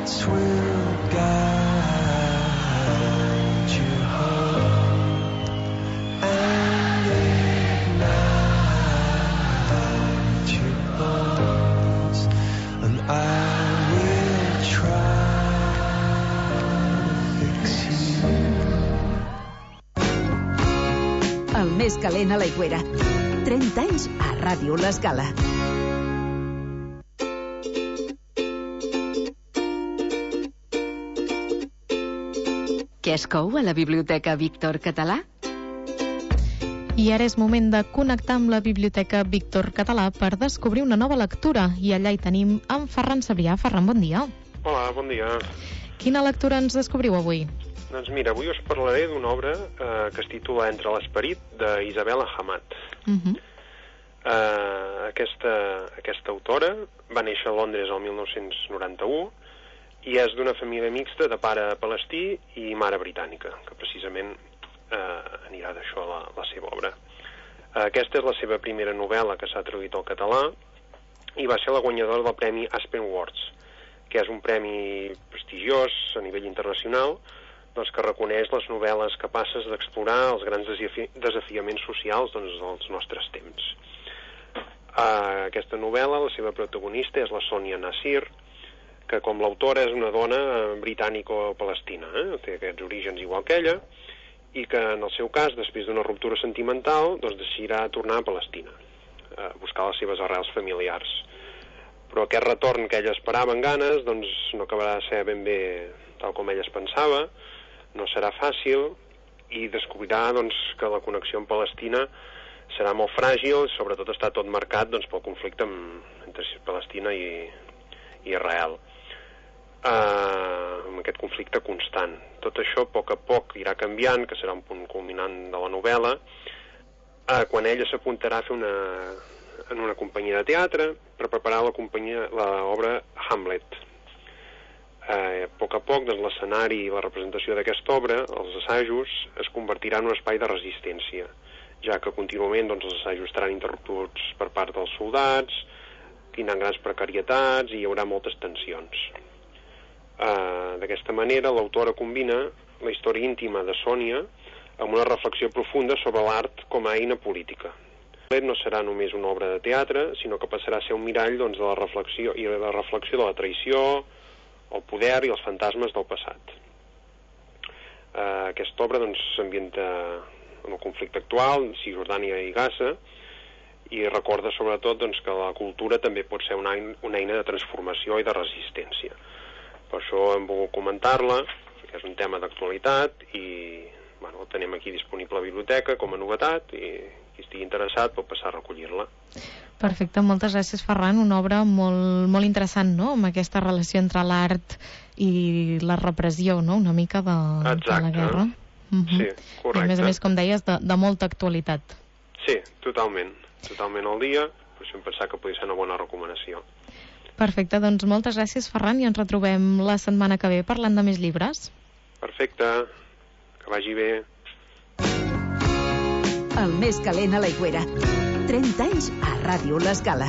lights will guide you home and ignite your bones, and I will try to fix you. El més calent a l'aigüera. 30 anys a Ràdio L'Escala. Què es cou a la Biblioteca Víctor Català? I ara és moment de connectar amb la Biblioteca Víctor Català per descobrir una nova lectura. I allà hi tenim en Ferran Cebrià. Ferran, bon dia. Hola, bon dia. Quina lectura ens descobriu avui? Doncs mira, avui us parlaré d'una obra que es titula Entre l'esperit, d'Isabel Hamad. Aquesta autora va néixer a Londres el 1991 i és d'una família mixta de pare palestí i mare britànica, que precisament anirà d'això la seva obra. Aquesta és la seva primera novel·la que s'ha traduït al català i va ser la guanyadora del Premi Aspen Awards, que és un premi prestigiós a nivell internacional, doncs, que reconeix les novel·les capaces d'explorar els grans desafiaments socials dels nostres temps. Aquesta novel·la, la seva protagonista és la Sonia Nasir, que com l'autora és una dona britànico-palestina, té aquests orígens igual que ella, i que en el seu cas, després d'una ruptura sentimental, doncs decidirà tornar a Palestina, a buscar les seves arrels familiars. Però aquest retorn que ella esperava amb ganes doncs no acabarà de ser ben bé tal com ella es pensava, no serà fàcil i descobrirà doncs, que la connexió amb Palestina serà molt fràgil, sobretot està tot marcat doncs, pel conflicte entre Palestina i Israel. Amb aquest conflicte constant. Tot això a poc irà canviant, que serà un punt culminant de la novel·la, quan ella s'apuntarà a fer en una companyia de teatre per preparar l'obra Hamlet. A poc doncs, l'escenari i la representació d'aquesta obra, els assajos, es convertirà en un espai de resistència, ja que contínuament doncs, els assajos estaran interromputs per part dels soldats, tindran grans precarietats i hi haurà moltes tensions. D'aquesta manera, l'autora combina la història íntima de Sònia amb una reflexió profunda sobre l'art com a eina política. No serà només una obra de teatre, sinó que passarà a ser un mirall doncs, de la reflexió de la traïció, el poder i els fantasmes del passat. Aquesta obra s'ambienta en el conflicte actual, Cisjordània i Gaza, i recorda sobretot que la cultura també pot ser una eina de transformació i de resistència. Per això hem volgut comentar-la, que és un tema d'actualitat, i ho tenim aquí disponible a la biblioteca com a novetat, i qui estigui interessat pot passar a recollir-la. Perfecte, moltes gràcies, Ferran. Una obra molt, molt interessant, no?, amb aquesta relació entre l'art i la repressió, no?, una mica de la guerra. Sí, correcte. I a més, com deies, de molta actualitat. Sí, totalment al dia, per això hem pensat que podria ser una bona recomanació. Perfecte, doncs moltes gràcies, Ferran, i ens retrobem la setmana que ve parlant de més llibres. Perfecte, que vagi bé. El més calent a l'aigüera. 30 anys a Ràdio L'Escala.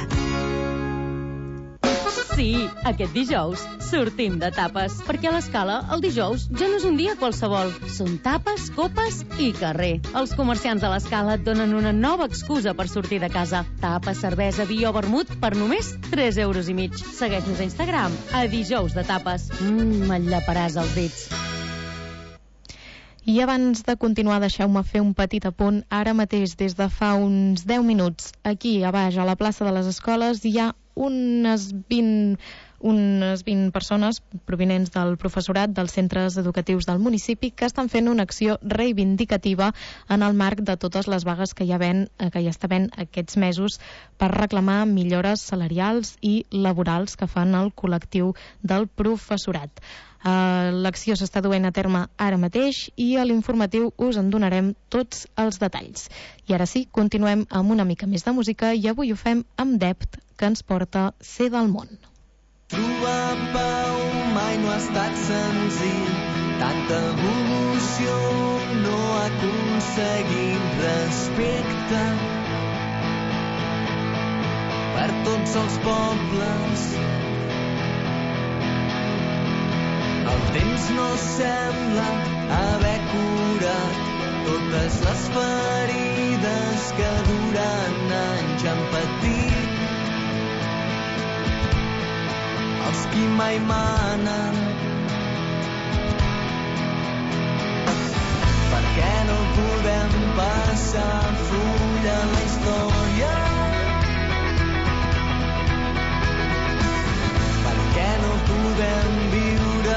Sí, aquest dijous sortim de tapes, perquè a l'Escala el dijous ja no és un dia qualsevol. Són tapes, copes i carrer. Els comerciants de l'Escala et donen una nova excusa per sortir de casa. Tapes, cervesa, vi o vermut per només 3,5 euros. Segueix-nos a Instagram, a dijous de tapes. M'enllaparàs els dits. I abans de continuar, deixeu-me fer un petit apunt. Ara mateix, des de fa uns 10 minuts, aquí a baix, a la plaça de les Escoles, hi ha unes 20 persones provinents del professorat dels centres educatius del municipi que estan fent una acció reivindicativa en el marc de totes les vagues que hi està havent aquests mesos per reclamar millores salarials i laborals que fan el col·lectiu del professorat. L'acció s'està duent a terme ara mateix i a l'informatiu us en donarem tots els detalls. I ara sí, continuem amb una mica més de música i avui ho fem amb Dept, que ens porta Ser del món. Trobar pau mai no ha estat senzill, tanta evolució no ha aconseguit respecte per tots els pobles. temps no sembla haver curat totes les ferides que durant anys han patit els qui mai manen. Per què no podem passar full a la història? Per què no podem viure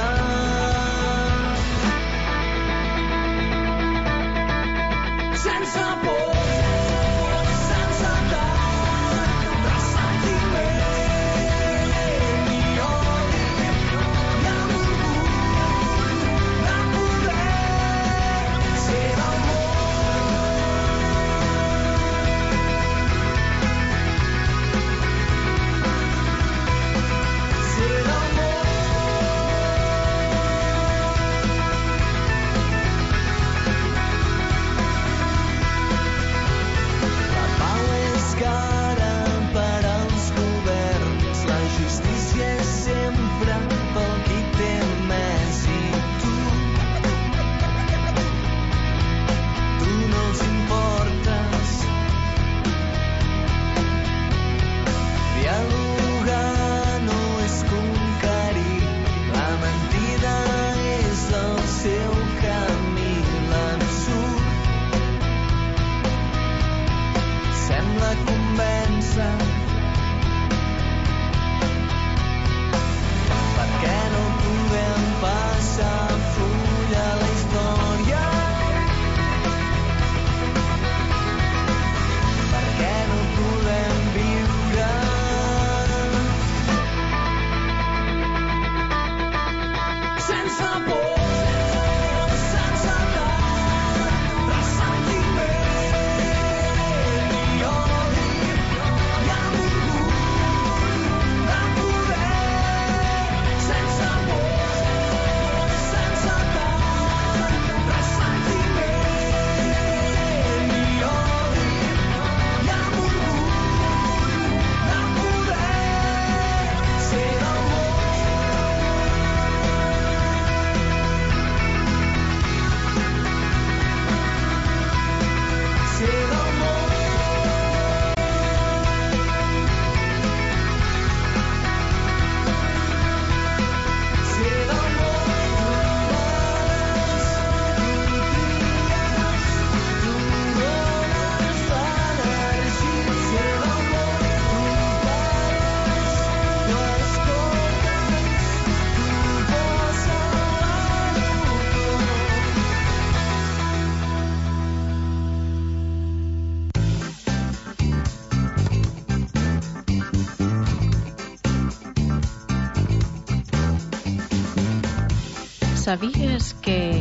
sense por, sense cap ressentiment ni odi, ni amb orgull de poder ser del ser del cara per als governs, la justícia és sempre pel qui té més i tu no els importes. Dialogar no és conquerir, la mentida és el seu camí, l'absurd sembla convèncer. Per què no podem passar full a la història? Per què no podem viure sense por, sense cap ressentiment ni odi, ni amb orgull de poder, sense por, sense cap ressentiment ni odi, ni amb orgull de poder ser del món. Ser del món. Ser del món. Tu dones l'energia. Ser del món. Tu pares, tu escoltes, tu poses l'emoció. Sabies que...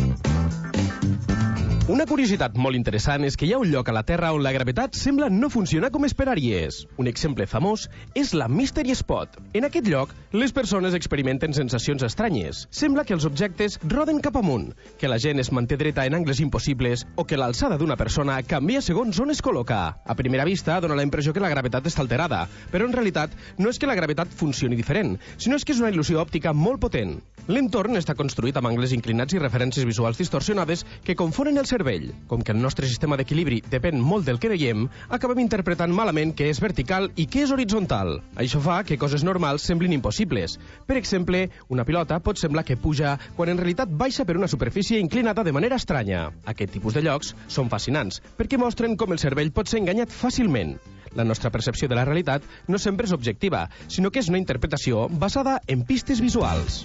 Una curiositat molt interessant és que hi ha un lloc a la Terra on la gravetat sembla no funcionar com esperaries. Un exemple famós és la Mystery Spot. En aquest lloc, les persones experimenten sensacions estranyes. Sembla que els objectes roden cap amunt, que la gent es manté dreta en angles impossibles o que l'alçada d'una persona canvia segons on es col·loca. A primera vista, dona la impressió que la gravetat està alterada, però en realitat no és que la gravetat funcioni diferent, sinó és que és una il·lusió òptica molt potent. L'entorn està construït amb angles inclinats i referències visuals distorsionades que confonen el cervell. Com que el nostre sistema d'equilibri depèn molt del que veiem, acabem interpretant malament què és vertical i què és horitzontal. Això fa que coses normals semblin impossibles. Per exemple, una pilota pot semblar que puja quan en realitat baixa per una superfície inclinada de manera estranya. Aquest tipus de llocs són fascinants perquè mostren com el cervell pot ser enganyat fàcilment. La nostra percepció de la realitat no sempre és objectiva, sinó que és una interpretació basada en pistes visuals.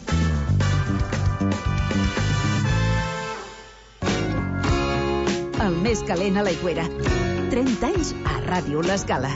El més calent a l'Aigüera. 30 anys a Ràdio L'Escala.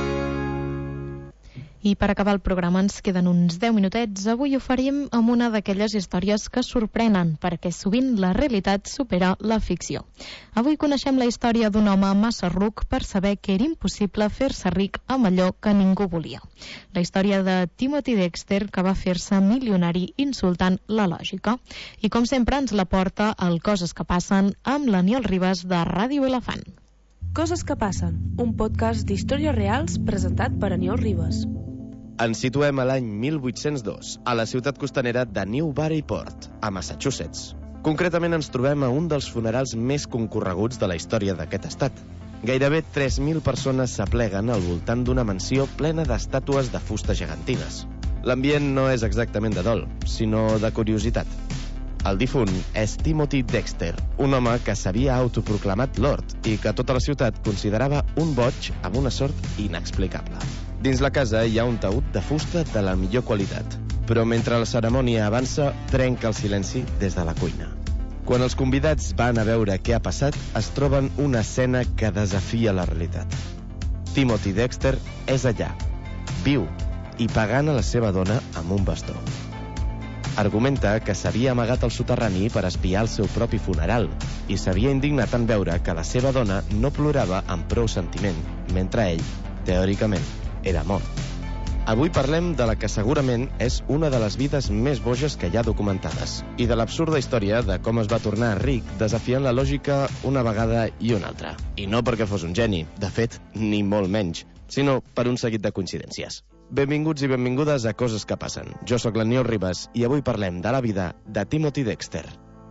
I per acabar el programa ens queden uns 10 minutets. Avui ho faríem amb una d'aquelles històries que sorprenen, perquè sovint la realitat supera la ficció. Avui coneixem la història d'un home massa ruc per saber que era impossible fer-se ric amb allò que ningú volia. La història de Timothy Dexter, que va fer-se milionari insultant la lògica. I com sempre ens la porta el Coses que passen amb l'Aniol Ribas de Ràdio Elefant. Coses que passen, un podcast d'històries reals presentat per Aniol Ribas. Ens situem a l'any 1802, a la ciutat costanera de Newburyport, a Massachusetts. Concretament ens trobem a un dels funerals més concorreguts de la història d'aquest estat. Gairebé 3.000 persones s'apleguen al voltant d'una mansió plena d'estàtues de fusta gegantines. L'ambient no és exactament de dol, sinó de curiositat. El difunt és Timothy Dexter, un home que s'havia autoproclamat lord i que tota la ciutat considerava un boig amb una sort inexplicable. Dins la casa hi ha un taüt de fusta de la millor qualitat, però mentre la cerimònia avança, trenca el silenci des de la cuina. Quan els convidats van a veure què ha passat, es troben una escena que desafia la realitat. Timothy Dexter és allà, viu, i pagant a la seva dona amb un bastó. Argumenta que s'havia amagat al soterrani per espiar el seu propi funeral i s'havia indignat en veure que la seva dona no plorava amb prou sentiment, mentre ell, teòricament, era mort. Avui parlem de la que segurament és una de les vides més boges que hi ha documentades i de l'absurda història de com es va tornar ric desafiant la lògica una vegada i una altra. I no perquè fos un geni, de fet, ni molt menys, sinó per un seguit de coincidències. Benvinguts i benvingudes a Coses que passen. Jo sóc l'Aniol Ribas i avui parlem de la vida de Timothy Dexter.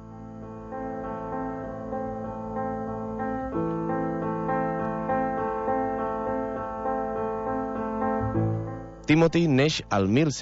Timothy neix al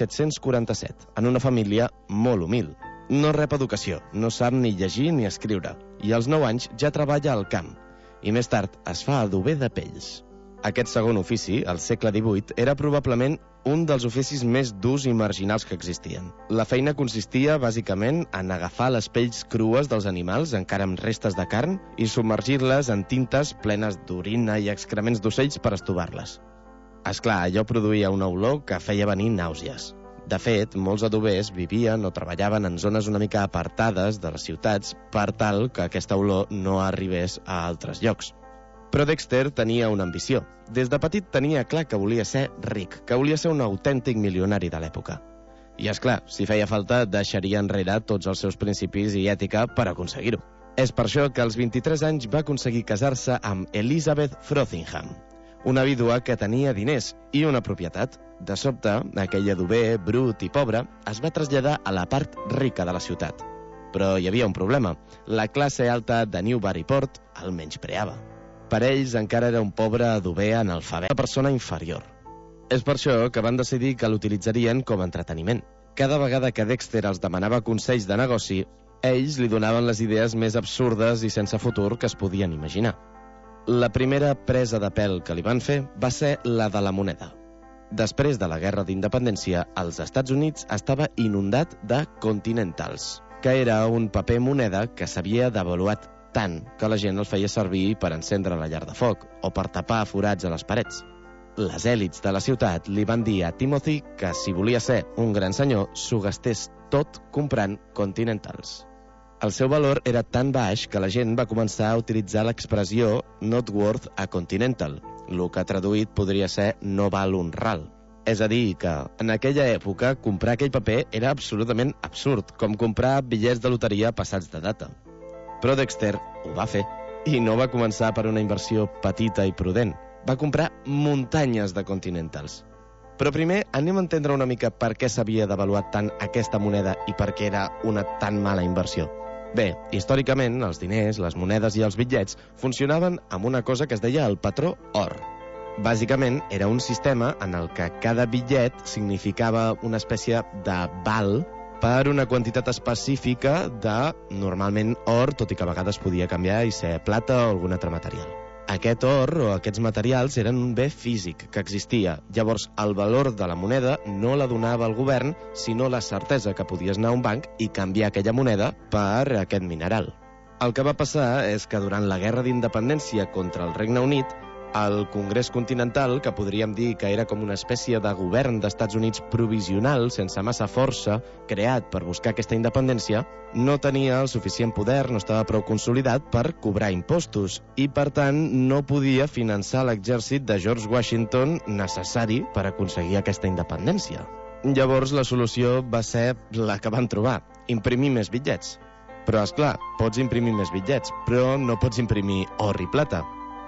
1747, en una família molt humil. No rep educació, no sap ni llegir ni escriure, i als 9 anys ja treballa al camp, i més tard es fa adober de pells. Aquest segon ofici, al segle XVIII, era probablement un dels oficis més durs i marginals que existien. La feina consistia, bàsicament, en agafar les pells crues dels animals, encara amb restes de carn, i submergir-les en tintes plenes d'orina i excrements d'ocells per estovar-les. Esclar, allò produïa una olor que feia venir nàusees. De fet, molts adobers vivien o treballaven en zones una mica apartades de les ciutats per tal que aquesta olor no arribés a altres llocs. Però Dexter tenia una ambició. Des de petit tenia clar que volia ser ric, que volia ser un autèntic milionari de l'època. I esclar, si feia falta, deixaria enrere tots els seus principis i ètica per aconseguir-ho. És per això que als 23 anys va aconseguir casar-se amb Elizabeth Frothingham, una vídua que tenia diners i una propietat. De sobte, aquell adober, brut i pobre, es va traslladar a la part rica de la ciutat. Però hi havia un problema. La classe alta de Newburyport el menyspreava. Per ells encara era un pobre adober analfabet, una persona inferior. És per això que van decidir que l'utilitzarien com a entreteniment. Cada vegada que Dexter els demanava consells de negoci, ells li donaven les idees més absurdes i sense futur que es podien imaginar. La primera presa de pèl que li van fer va ser la de la moneda. Després de la Guerra d'Independència, els Estats Units estava inundat de Continentals, que era un paper moneda que s'havia devaluat tant que la gent el feia servir per encendre la llar de foc o per tapar forats a les parets. Les èlits de la ciutat li van dir a Timothy que si volia ser un gran senyor, s'ho gastés tot comprant Continentals. El seu valor era tan baix que la gent va començar a utilitzar l'expressió not worth a continental, el que traduït podria ser no val un ral. És a dir, que en aquella època comprar aquell paper era absolutament absurd, com comprar bitllets de loteria passats de data. Però Dexter ho va fer, i no va començar per una inversió petita i prudent. Va comprar muntanyes de Continentals. Però primer anem a entendre una mica per què s'havia devaluat tant aquesta moneda i per què era una tan mala inversió. Bé, històricament, els diners, les monedes i els bitllets funcionaven amb una cosa que es deia el patró or. Bàsicament, era un sistema en el que cada bitllet significava una espècie de val per una quantitat específica de, normalment, or, tot i que a vegades podia canviar i ser plata o algun altre material. Aquest or o aquests materials eren un bé físic que existia. Llavors, el valor de la moneda no la donava el govern, sinó la certesa que podies anar a un banc i canviar aquella moneda per aquest mineral. El que va passar és que durant la Guerra d'Independència contra el Regne Unit, el Congrés Continental, que podríem dir que era com una espècie de govern d'Estats Units provisional, sense massa força, creat per buscar aquesta independència, no tenia el suficient poder, no estava prou consolidat per cobrar impostos i, per tant, no podia finançar l'exèrcit de George Washington necessari per aconseguir aquesta independència. Llavors, la solució va ser la que van trobar, imprimir més bitllets. Però, esclar, pots imprimir més bitllets, però no pots imprimir or i plata.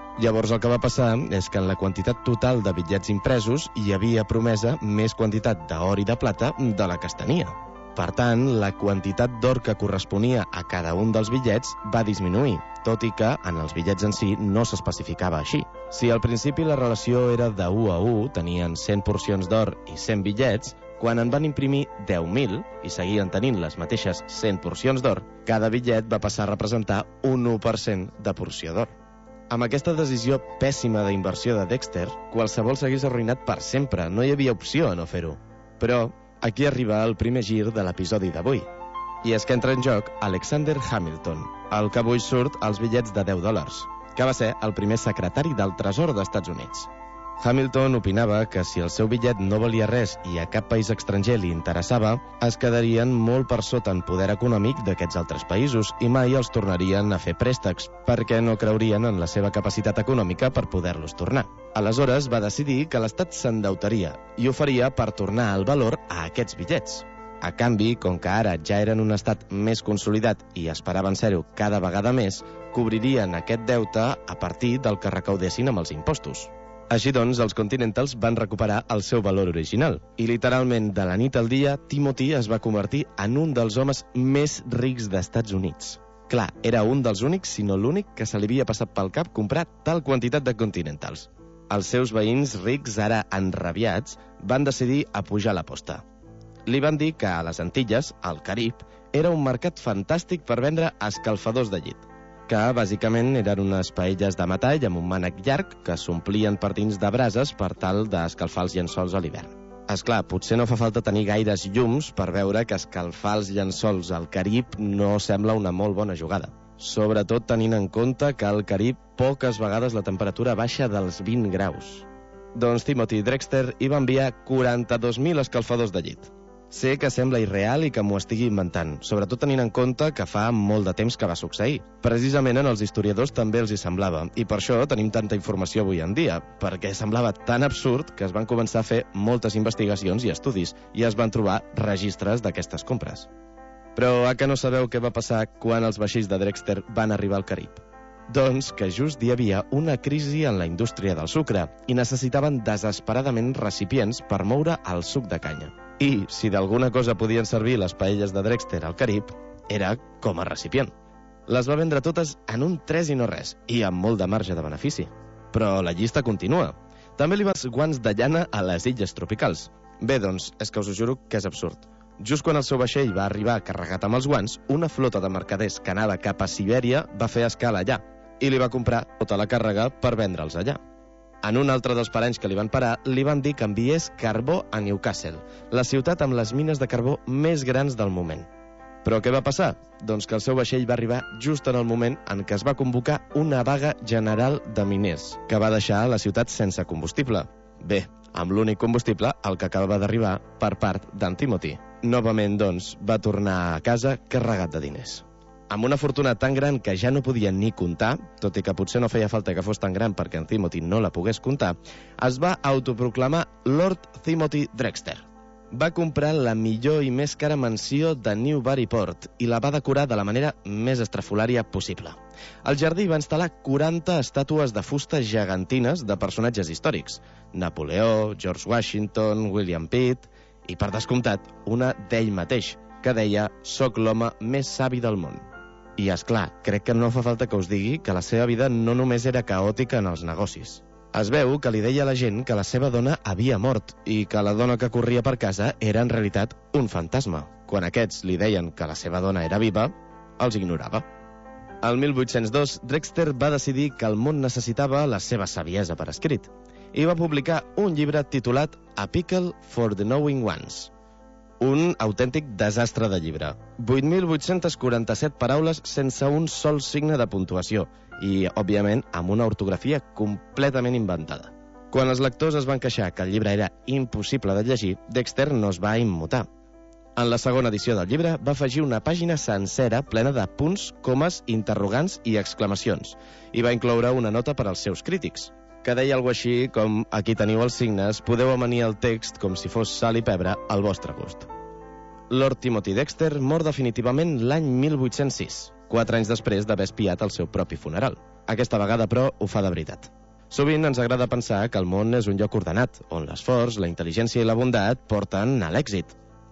Llavors el que va passar és que en la quantitat total de bitllets impresos hi havia promesa més quantitat d'or i de plata de la que es tenia. Per tant, la quantitat d'or que corresponia a cada un dels bitllets va disminuir, tot i que en els bitllets en si no s'especificava així. Si al principi la relació era de 1 a 1, tenien 100 porcions d'or i 100 bitllets, quan en van imprimir 10.000 i seguien tenint les mateixes 100 porcions d'or, cada bitllet va passar a representar un 1% de porció d'or. Amb aquesta decisió pèssima d'inversió de Dexter, qualsevol s'hagués arruïnat per sempre, no hi havia opció a no fer-ho. Però aquí arriba el primer gir de l'episodi d'avui. I és que entra en joc Alexander Hamilton, el que avui surt als bitllets de $10, que va ser el primer secretari del Tresor d'Estats Units. Hamilton opinava que si el seu bitllet no valia res i a cap país estranger li interessava, es quedarien molt per sota en poder econòmic d'aquests altres països i mai els tornarien a fer préstecs, perquè no creurien en la seva capacitat econòmica per poder-los tornar. Aleshores va decidir que l'Estat s'endeutaria i ho faria per tornar el valor a aquests bitllets. A canvi, com que ara ja eren un estat més consolidat i esperaven ser-ho cada vegada més, cobririen aquest deute a partir del que recaudessin amb els impostos. Així doncs, els Continentals van recuperar el seu valor original. I literalment, de la nit al dia, Timothy es va convertir en un dels homes més rics d'Estats Units. Clar, era un dels únics, si no l'únic, que se li havia passat pel cap comprar tal quantitat de Continentals. Els seus veïns rics, ara enrabiats, van decidir apujar l'aposta. Li van dir que a les Antilles, al Carib, era un mercat fantàstic per vendre escalfadors de llit, que bàsicament eren unes paelles de metall amb un mànec llarg que s'omplien per dins de brases per tal d'escalfar els llençols a l'hivern. Esclar, potser no fa falta tenir gaires llums per veure que escalfar els llençols al Carib no sembla una molt bona jugada. Sobretot tenint en compte que al Carib poques vegades la temperatura baixa dels 20 graus. Doncs Timothy Dexter hi va enviar 42.000 escalfadors de llit. Sé que sembla irreal i que m'ho estigui inventant, sobretot tenint en compte que fa molt de temps que va succeir. Precisament en els historiadors també els hi semblava, i per això tenim tanta informació avui en dia, perquè semblava tan absurd que es van començar a fer moltes investigacions i estudis, i es van trobar registres d'aquestes compres. Però a que no sabeu què va passar quan els vaixells de Dexter van arribar al Carib? Doncs que just hi havia una crisi en la indústria del sucre i necessitaven desesperadament recipients per moure el suc de canya. I, si d'alguna cosa podien servir les paelles de Dexter al Carib, era com a recipient. Les va vendre totes en un 3 i no res, i amb molt de marge de benefici. Però la llista continua. També li va guants de llana a les illes tropicals. Bé, doncs, és que us ho juro que és absurd. Just quan el seu vaixell va arribar carregat amb els guants, una flota de mercaders que anava cap a Sibèria va fer escala allà, i li va comprar tota la càrrega per vendre'ls allà. En un altre dels paranys que li van parar, li van dir que enviés carbó a Newcastle, la ciutat amb les mines de carbó més grans del moment. Però què va passar? Doncs que el seu vaixell va arribar just en el moment en què es va convocar una vaga general de miners, que va deixar la ciutat sense combustible. Bé, amb l'únic combustible, el que acabava d'arribar per part d'en Timothy. Novament, doncs, va tornar a casa carregat de diners. Amb una fortuna tan gran que ja no podia ni comptar, tot i que potser no feia falta que fos tan gran perquè en Timothy no la pogués comptar, es va autoproclamar Lord Timothy Dexter. Va comprar la millor i més cara mansió de Newburyport i la va decorar de la manera més estrafolària possible. Al jardí va instal·lar 40 estàtues de fusta gegantines de personatges històrics: Napoleó, George Washington, William Pitt i, per descomptat, una d'ell mateix, que deia «Soc l'home més savi del món». I, és clar, crec que no fa falta que us digui que la seva vida no només era caòtica en els negocis. Es veu que li deia a la gent que la seva dona havia mort i que la dona que corria per casa era en realitat un fantasma. Quan aquests li deien que la seva dona era viva, els ignorava. El 1802, Dexter va decidir que el món necessitava la seva saviesa per escrit i va publicar un llibre titulat A Pickle for the Knowing Ones. Un autèntic desastre de llibre. 8.847 paraules sense un sol signe de puntuació i, òbviament, amb una ortografia completament inventada. Quan els lectors es van queixar que el llibre era impossible de llegir, Dexter no es va immutar. En la segona edició del llibre va afegir una pàgina sencera plena de punts, comes, interrogants i exclamacions i va incloure una nota per als seus crítics, que deia alguna així com «Aquí teniu els signes, podeu amanir el text com si fos sal i pebre al vostre gust». Lord Timothy Dexter mor definitivament l'any 1806, 4 anys després d'haver espiat el seu propi funeral. Aquesta vegada, però, ho fa de veritat. Sovint ens agrada pensar que el món és un lloc ordenat, on l'esforç, la intel·ligència i la bondat porten a l'èxit.